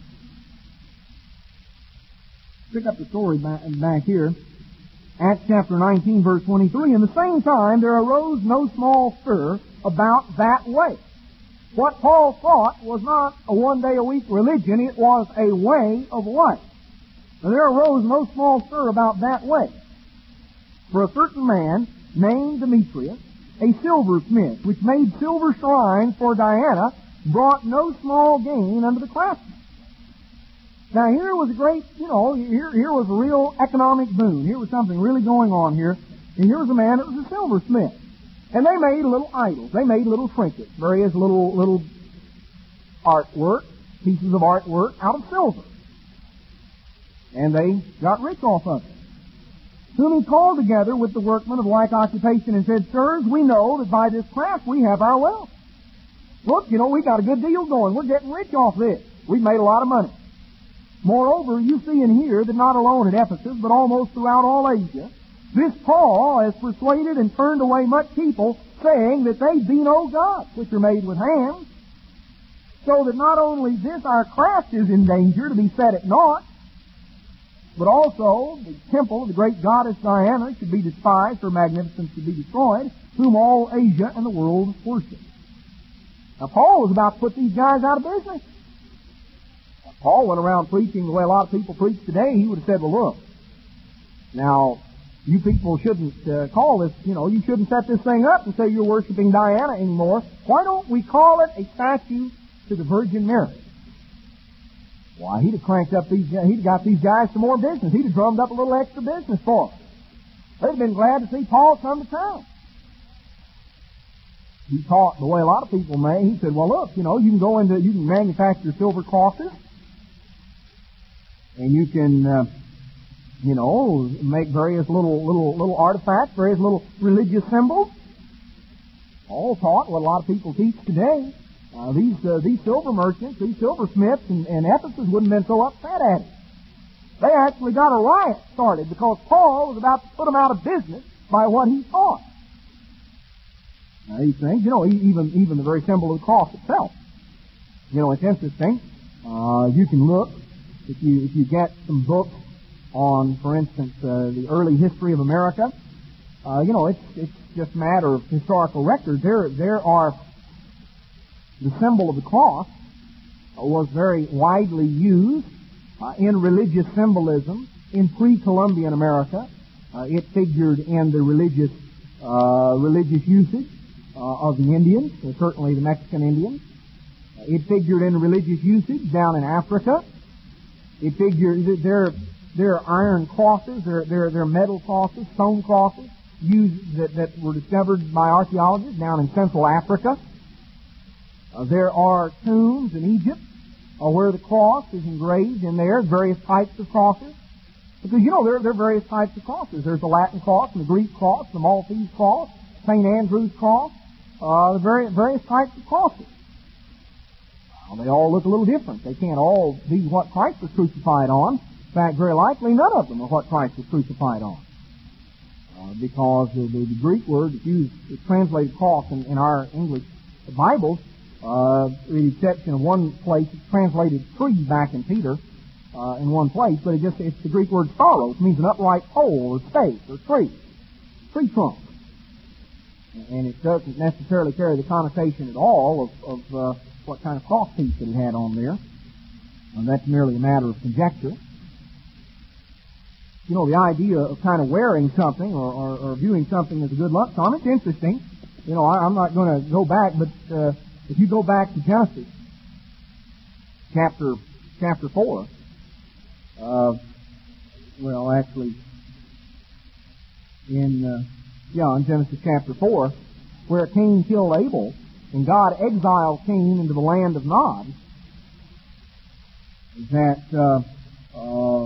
pick up the story back, back here. Acts chapter nineteen, verse twenty-three. In the same time, there arose no small stir about that way. What Paul thought was not a one-day-a-week religion, it was a way of life. And there arose no small stir about that way. For a certain man named Demetrius, a silversmith, which made silver shrines for Diana, brought no small gain unto the craftsmen. Now here was a great, you know, here, here was a real economic boom. Here was something really going on here. And here was a man that was a silversmith. And they made little idols. They made little trinkets, various little, little artwork, pieces of artwork out of silver. And they got rich off of it. Whom he called together with the workmen of like occupation and said, Sirs, we know that by this craft we have our wealth. Look, you know, we got a good deal going. We're getting rich off this. We've made a lot of money. Moreover, you see and hear that not alone at Ephesus, but almost throughout all Asia, this Paul has persuaded and turned away much people, saying that they be no gods, which are made with hands, so that not only this our craft is in danger to be set at naught, but also the temple of the great goddess Diana should be despised, her magnificence should be destroyed, whom all Asia and the world worship. Now Paul was about to put these guys out of business. Paul went around preaching the way a lot of people preach today. He would have said, well, look, now, you people shouldn't uh, call this, you know, you shouldn't set this thing up and say you're worshiping Diana anymore. Why don't we call it a statue to the Virgin Mary? Why, he'd have cranked up these, he'd have got these guys some more business. He'd have drummed up a little extra business for them. They'd have been glad to see Paul come to town. He taught the way a lot of people may. He said, well, look, you know, you can go into, you can manufacture silver crosses. And you can, uh, you know, make various little, little, little artifacts, various little religious symbols. All taught what a lot of people teach today. Uh, these, uh, these silver merchants, these silversmiths in, in Ephesus wouldn't have been so upset at it. They actually got a riot started because Paul was about to put them out of business by what he taught. Now, these things, you know, even even the very symbol of the cross itself. You know, it's interesting. Uh, you can look if you if you get some books on, for instance, uh, the early history of America. Uh, you know, it's it's just a matter of historical record. There there are the symbol of the cross was very widely used uh, in religious symbolism in pre-Columbian America. Uh, it figured in the religious uh, religious usage uh, of the Indians, uh, certainly the Mexican Indians. Uh, it figured in religious usage down in Africa. It figured there there are iron crosses, there there there are metal crosses, stone crosses used that, that were discovered by archaeologists down in Central Africa. Uh, there are tombs in Egypt uh, where the cross is engraved in there, various types of crosses. Because, you know, there, there are various types of crosses. There's the Latin cross and the Greek cross, the Maltese cross, Saint Andrew's cross, uh, the various, various types of crosses. Well, they all look a little different. They can't all be what Christ was crucified on. In fact, very likely none of them are what Christ was crucified on. Uh, because the, the, the Greek word that's used, it's translated cross in, in our English Bibles, uh, with the exception of one place, it's translated tree back in Peter, uh, in one place, but it just, it's the Greek word stauros, means an upright pole or stake or tree, tree trunk. And it doesn't necessarily carry the connotation at all of, of uh, what kind of cross piece that it had on there. And that's merely a matter of conjecture. You know, the idea of kind of wearing something or, or, or viewing something as a good luck charm, it's interesting. You know, I, I'm not going to go back, but uh, if you go back to Genesis, chapter chapter four, uh, well, actually, in uh, yeah, in Genesis chapter four, where Cain killed Abel, and God exiled Cain into the land of Nod, that uh, uh,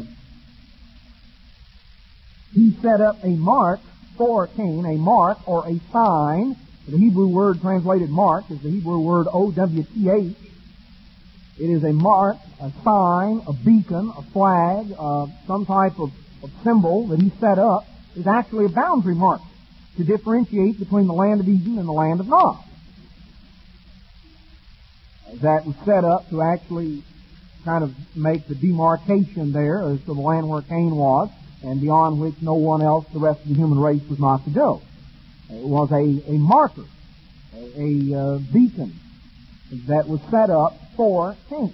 he set up a mark for Cain, a mark or a sign. The Hebrew word translated mark is the Hebrew word O W T H. It is a mark, a sign, a beacon, a flag, uh, some type of, of symbol that he set up. Is actually a boundary mark to differentiate between the land of Eden and the land of Nod. That was set up to actually kind of make the demarcation there as to the land where Cain was, and beyond which no one else, the rest of the human race, was not to go. It was a, a marker, a, a uh, beacon that was set up for Cain.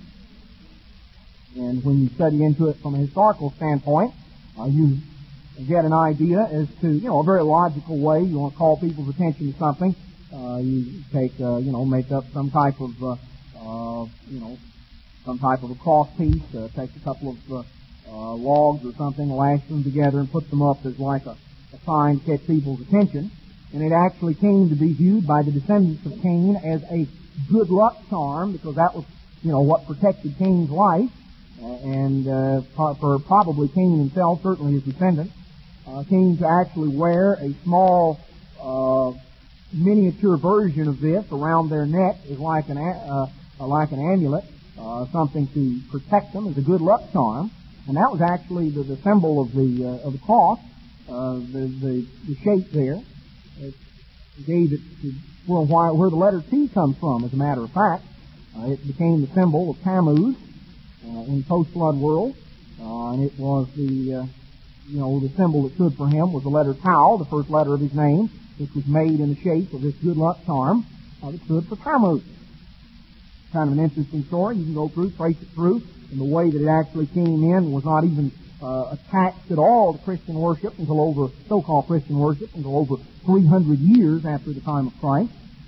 And when you study into it from a historical standpoint, uh, you get an idea as to, you know, a very logical way. You want to call people's attention to something. Uh, you take, uh, you know, make up some type of, uh, uh, you know, some type of a cross piece. Uh, take a couple of uh, uh, logs or something, lash them together, and put them up as like a, a sign to catch people's attention. And it actually came to be viewed by the descendants of Cain as a good luck charm, because that was, you know, what protected Cain's life. Uh, and uh, for probably Cain himself, certainly his descendants, uh, came to actually wear a small uh, miniature version of this around their neck as like an uh, like an amulet, uh, something to protect them as a good luck charm. And that was actually the, the symbol of the uh, of the cross, uh, the, the the shape there. It gave it to well, why, where the letter T comes from. As a matter of fact, uh, it became the symbol of Tammuz uh, in post-flood world, uh, and it was the uh, you know the symbol that stood for him was the letter Tau, the first letter of his name, which was made in the shape of this good luck charm uh, that stood for Tammuz. Kind of an interesting story. You can go through, trace it through, and the way that it actually came in was not even uh, attached at all to Christian worship until over so-called Christian worship until over three hundred years after the time of Christ.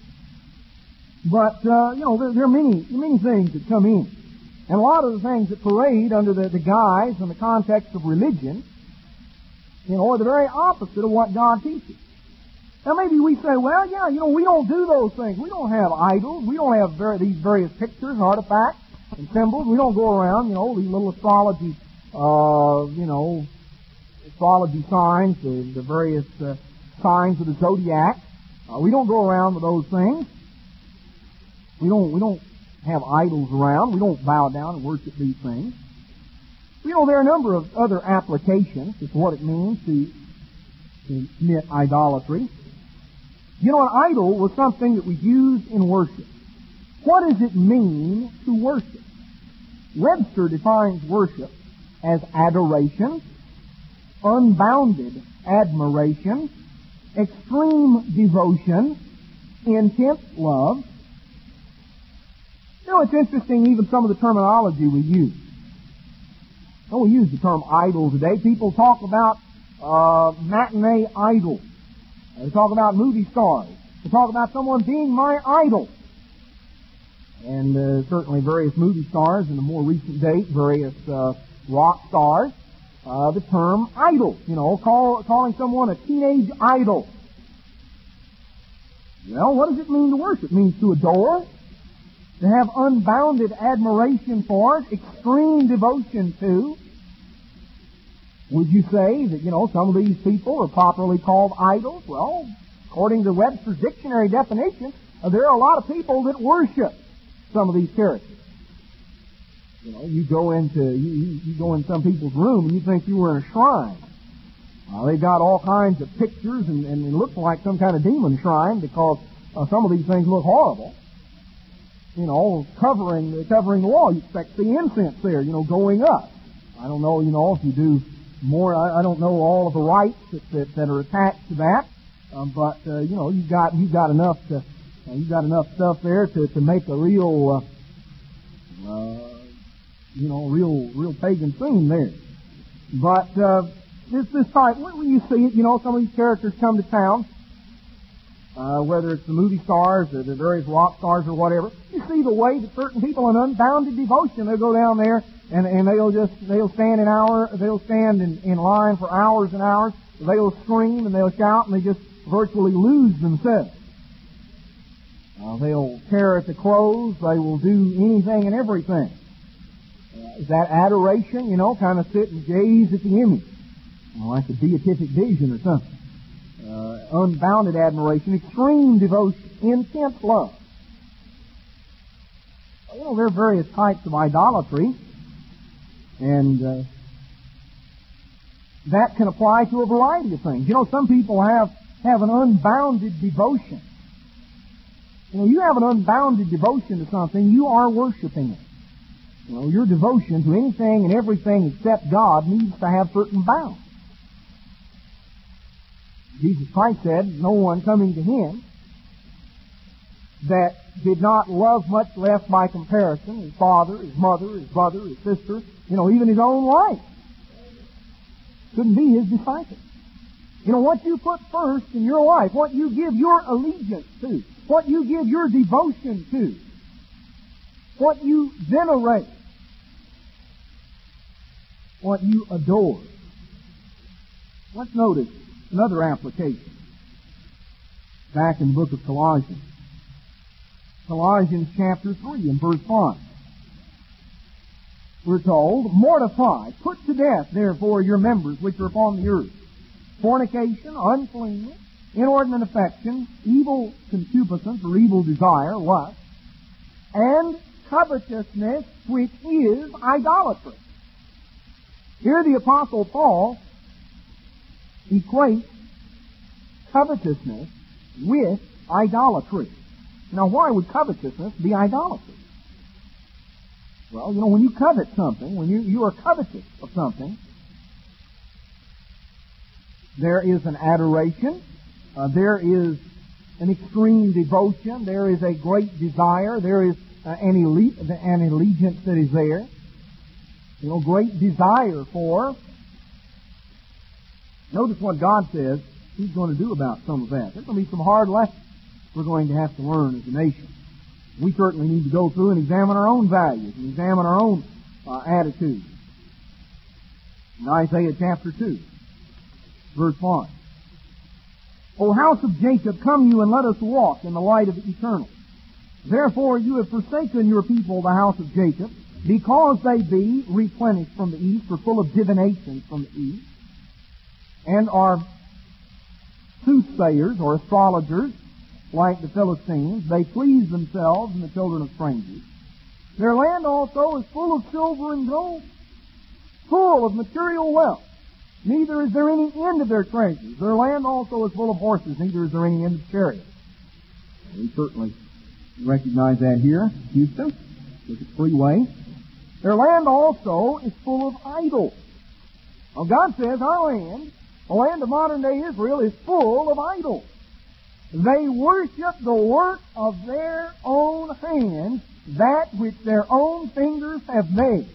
But uh, you know, there, there are many, many things that come in, and a lot of the things that parade under the, the guise and the context of religion, you know, are the very opposite of what God teaches. Now maybe we say, well, yeah, you know, we don't do those things. We don't have idols. We don't have ver- these various pictures, artifacts, and symbols. We don't go around, you know, these little astrology, uh, you know, astrology signs, the, the various uh, signs of the zodiac. Uh, we don't go around with those things. We don't, we don't have idols around. We don't bow down and worship these things. You know, there are a number of other applications as to what it means to, to commit idolatry. You know, an idol was something that was used in worship. What does it mean to worship? Webster defines worship as adoration, unbounded admiration, extreme devotion, intense love. You know, it's interesting, even some of the terminology we use. When we use the term idol today, people talk about uh, matinee idol. They talk about movie stars. They talk about someone being my idol. And uh, certainly various movie stars in the more recent date, various uh, rock stars, uh, the term idol. You know, call, calling someone a teenage idol. Well, what does it mean to worship? It means to adore, to have unbounded admiration for it, extreme devotion to. Would you say that, you know, some of these people are properly called idols? Well, according to Webster's dictionary definition, uh, there are a lot of people that worship some of these characters. You know, you go into, you, you, you go in some people's room and you think you were in a shrine. Uh, they've got all kinds of pictures and, and it looks like some kind of demon shrine because uh, some of these things look horrible. You know, covering, covering the wall. You expect the incense there, you know, going up. I don't know, you know, if you do more, I, I don't know all of the rites that, that, that are attached to that. Um, but, uh, you know, you've got, you've got enough to, uh, you've got enough stuff there to, to make a real, uh, uh, you know, real, real pagan scene there. But, uh, this, this type, when you see it, you know, some of these characters come to town, uh, whether it's the movie stars or the various rock stars or whatever, you see the way that certain people in unbounded devotion, they'll go down there and, and they'll just, they'll stand an hour, they'll stand in, in line for hours and hours, they'll scream and they'll shout and they just virtually lose themselves. Uh, they'll tear at the clothes, they will do anything and everything. Uh, is that adoration? You know, kind of sit and gaze at the image. Well, like a beatific vision or something. Uh, unbounded admiration, extreme devotion, intense love. You know, there are various types of idolatry, and uh, that can apply to a variety of things. You know, some people have, have an unbounded devotion. You know, you have an unbounded devotion to something, you are worshiping it. You know, your devotion to anything and everything except God needs to have certain bounds. Jesus Christ said, no one coming to Him that did not love much less by comparison his father, his mother, his brother, his sister, you know, even his own wife, couldn't be His disciple. You know, what you put first in your life, what you give your allegiance to, what you give your devotion to, what you venerate, what you adore. Let's notice another application. Back in the book of Colossians. Colossians chapter three and verse five. We're told, mortify, put to death, therefore, your members which are upon the earth. Fornication, uncleanness, inordinate affection, evil concupiscence or evil desire, lust, and covetousness, which is idolatry. Here the Apostle Paul equates covetousness with idolatry. Now, why would covetousness be idolatry? Well, you know, when you covet something, when you, you are covetous of something, there is an adoration, uh, there is an extreme devotion, there is a great desire, there is uh, an, elite, an allegiance that is there. You know, great desire for. Notice what God says He's going to do about some of that. There's going to be some hard lessons we're going to have to learn as a nation. We certainly need to go through and examine our own values and examine our own uh, attitudes. In Isaiah chapter two, verse one. O house of Jacob, come you and let us walk in the light of the eternal. Therefore you have forsaken your people, the house of Jacob, because they be replenished from the east, or full of divinations from the east, and are soothsayers or astrologers, like the Philistines. They please themselves and the children of strangers. Their land also is full of silver and gold, full of material wealth. Neither is there any end of their treasures. Their land also is full of horses, neither is there any end of chariots. We certainly recognize that here. Houston, look at freeway. Their land also is full of idols. Now God says our land, the land of modern day Israel, is full of idols. They worship the work of their own hands, that which their own fingers have made.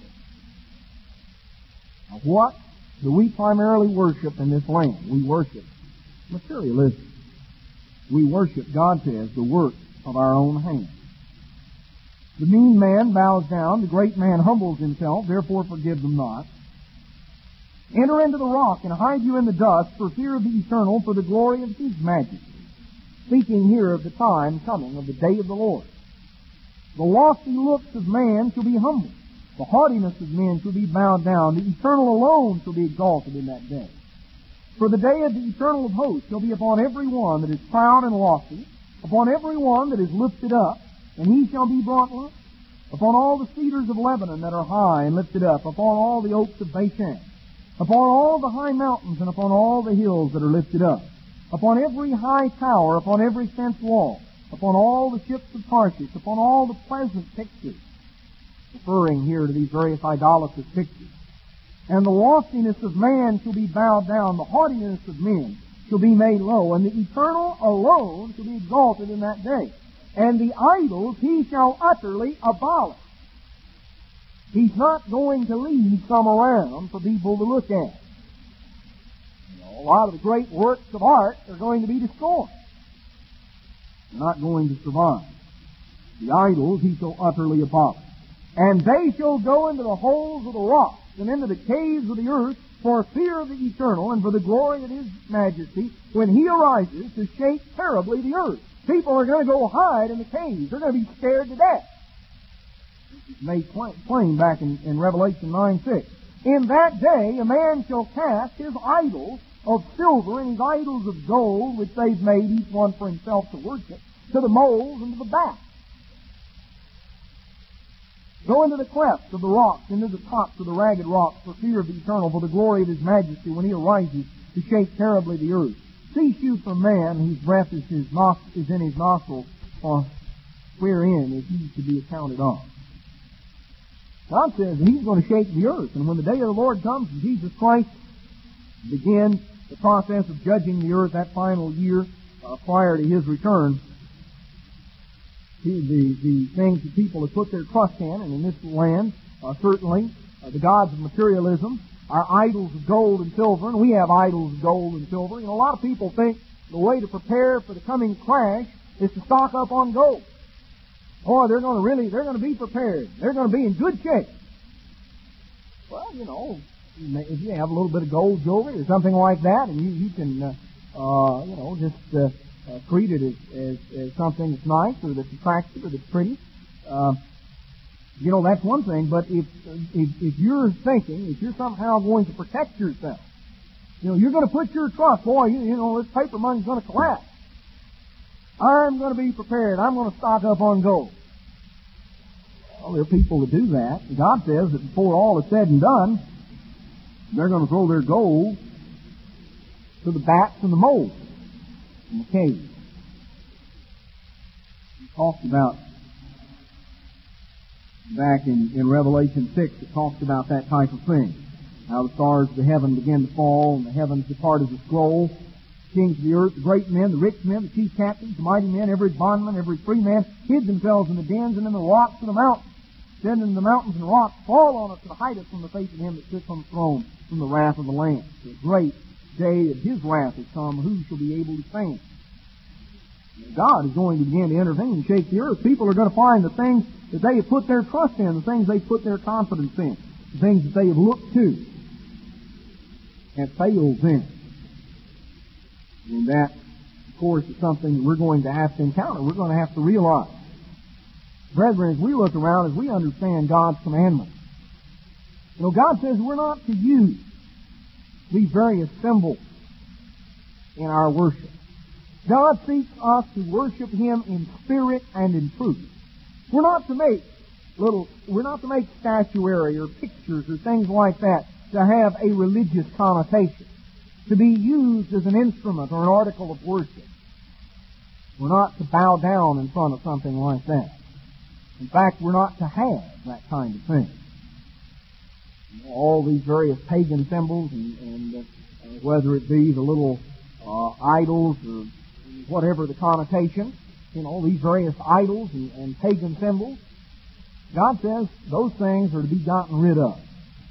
Now what do we primarily worship in this land? We worship materialism. We worship, God says, the work of our own hands. The mean man bows down, the great man humbles himself, therefore forgive them not. Enter into the rock and hide you in the dust for fear of the eternal, for the glory of his majesty. Speaking here of the time coming, of the day of the Lord. The lofty looks of man shall be humbled. The haughtiness of men shall be bowed down. The eternal alone shall be exalted in that day. For the day of the eternal of hosts shall be upon every one that is proud and lofty, upon every one that is lifted up, and he shall be brought low. Upon all the cedars of Lebanon that are high and lifted up, upon all the oaks of Bashan, upon all the high mountains, and upon all the hills that are lifted up, upon every high tower, upon every fenced wall, upon all the ships of Tarshish, upon all the pleasant pictures, referring here to these various idolatrous pictures. And the loftiness of man shall be bowed down, the haughtiness of men shall be made low, and the eternal alone shall be exalted in that day. And the idols he shall utterly abolish. He's not going to leave some around for people to look at. You know, a lot of the great works of art are going to be destroyed. They're not going to survive. The idols he shall utterly abolish. And they shall go into the holes of the rocks and into the caves of the earth for fear of the eternal and for the glory of his majesty when he arises to shake terribly the earth. People are going to go hide in the caves. They're going to be scared to death. This is made plain back in, in Revelation nine six. In that day a man shall cast his idols of silver and his idols of gold, which they've made each one for himself to worship, to the moles and to the bats. Go into the clefts of the rocks, into the tops of the ragged rocks, for fear of the eternal, for the glory of his majesty, when he arises to shake terribly the earth. Cease you from man, whose breath is, his nos- is in his nostrils, for wherein is he to be accounted of. God says that he's going to shake the earth, and when the day of the Lord comes and Jesus Christ begins the process of judging the earth that final year uh, prior to his return, he, the, the things that people have put their trust in, and in this land, uh, certainly, uh, the gods of materialism, our idols of gold and silver, and we have idols of gold and silver. You know, a lot of people think the way to prepare for the coming crash is to stock up on gold. Boy, they're going to really, they're going to be prepared. They're going to be in good shape. Well, you know, if you have a little bit of gold jewelry or something like that, and you, you can, uh, uh, you know, just uh, uh, treat it as, as, as something that's nice or that's attractive or that's pretty, uh, you know, that's one thing. But if, if if you're thinking, if you're somehow going to protect yourself, you know, you're going to put your trust, boy, you, you know, this paper money's going to collapse. I'm going to be prepared. I'm going to stock up on gold. Well, there are people that do that. God says that before all is said and done, they're going to throw their gold to the bats and the moles in the cave. He talks about, back in, in Revelation six, it talks about that type of thing. How the stars of the heaven begin to fall, and the heavens depart as a scroll. Kings of the earth, the great men, the rich men, the chief captains, the mighty men, every bondman, every free man, hid themselves in the dens and in the rocks of the mountains. Then in the mountains and rocks, fall on us and hide us from the face of him that sits on the throne, from the wrath of the Lamb. The great day of his wrath has come, who shall be able to stand? God is going to begin to intervene and shake the earth. People are going to find the things that they have put their trust in, the things they've put their confidence in, the things that they have looked to, and failed in. And that, of course, is something that we're going to have to encounter. We're going to have to realize. Brethren, as we look around, as we understand God's commandments, you know, God says we're not to use these various symbols in our worship. God seeks us to worship Him in spirit and in truth. We're not to make little, we're not to make statuary or pictures or things like that to have a religious connotation, to be used as an instrument or an article of worship. We're not to bow down in front of something like that. In fact, we're not to have that kind of thing. All these various pagan symbols, and, and uh, whether it be the little uh, idols or whatever the connotation, you know, these various idols and, and pagan symbols, God says those things are to be gotten rid of.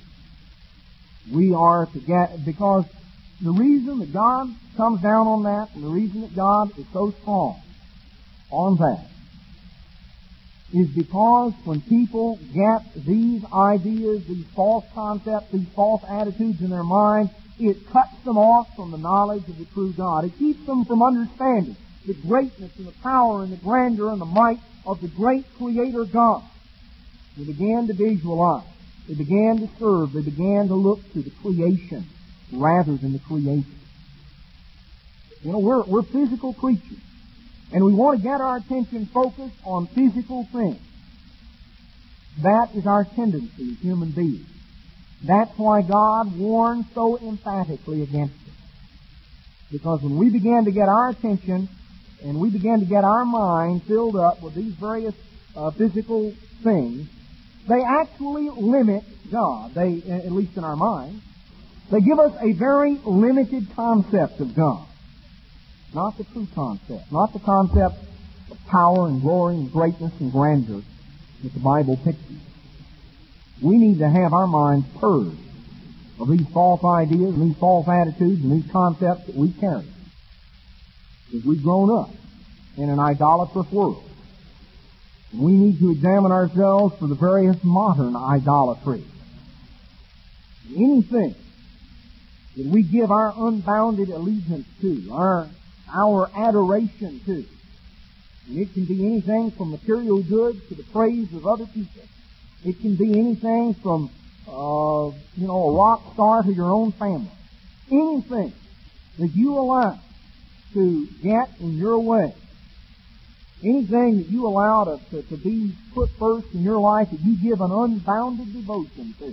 We are to get, because the reason that God comes down on that, and the reason that God is so strong on that, is because when people get these ideas, these false concepts, these false attitudes in their mind, it cuts them off from the knowledge of the true God. It keeps them from understanding the greatness and the power and the grandeur and the might of the great Creator God. They began to visualize. They began to serve. They began to look to the creation rather than the creator. You know, we're, we're physical creatures. And we want to get our attention focused on physical things. That is our tendency as human beings. That's why God warns so emphatically against it. Because when we begin to get our attention and we begin to get our mind filled up with these various uh, physical things, they actually limit God. They, at least in our mind, they give us a very limited concept of God. Not the true concept. Not the concept of power and glory and greatness and grandeur that the Bible pictures. We need to have our minds purged of these false ideas and these false attitudes and these concepts that we carry. Because we've grown up in an idolatrous world. And we need to examine ourselves for the various modern idolatries. Anything that we give our unbounded allegiance to, our our adoration to. And it can be anything from material goods to the praise of other people. It can be anything from, uh, you know, a rock star to your own family. Anything that you allow to get in your way. Anything that you allow to, to, to be put first in your life that you give an unbounded devotion to.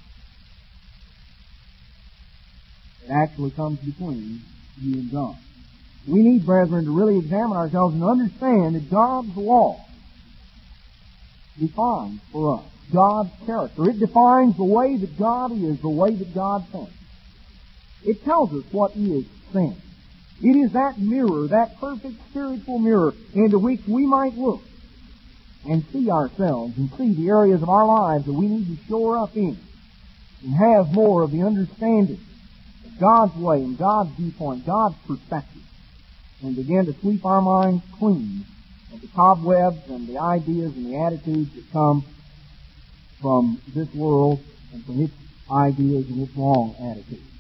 It actually comes between you and God. We need, brethren, to really examine ourselves and understand that God's law defines for us God's character. It defines the way that God is, the way that God thinks. It tells us what is sin. It is that mirror, that perfect spiritual mirror into which we might look and see ourselves and see the areas of our lives that we need to shore up in and have more of the understanding of God's way and God's viewpoint, God's perspective, and begin to sweep our minds clean of the cobwebs and the ideas and the attitudes that come from this world and from its ideas and its wrong attitudes.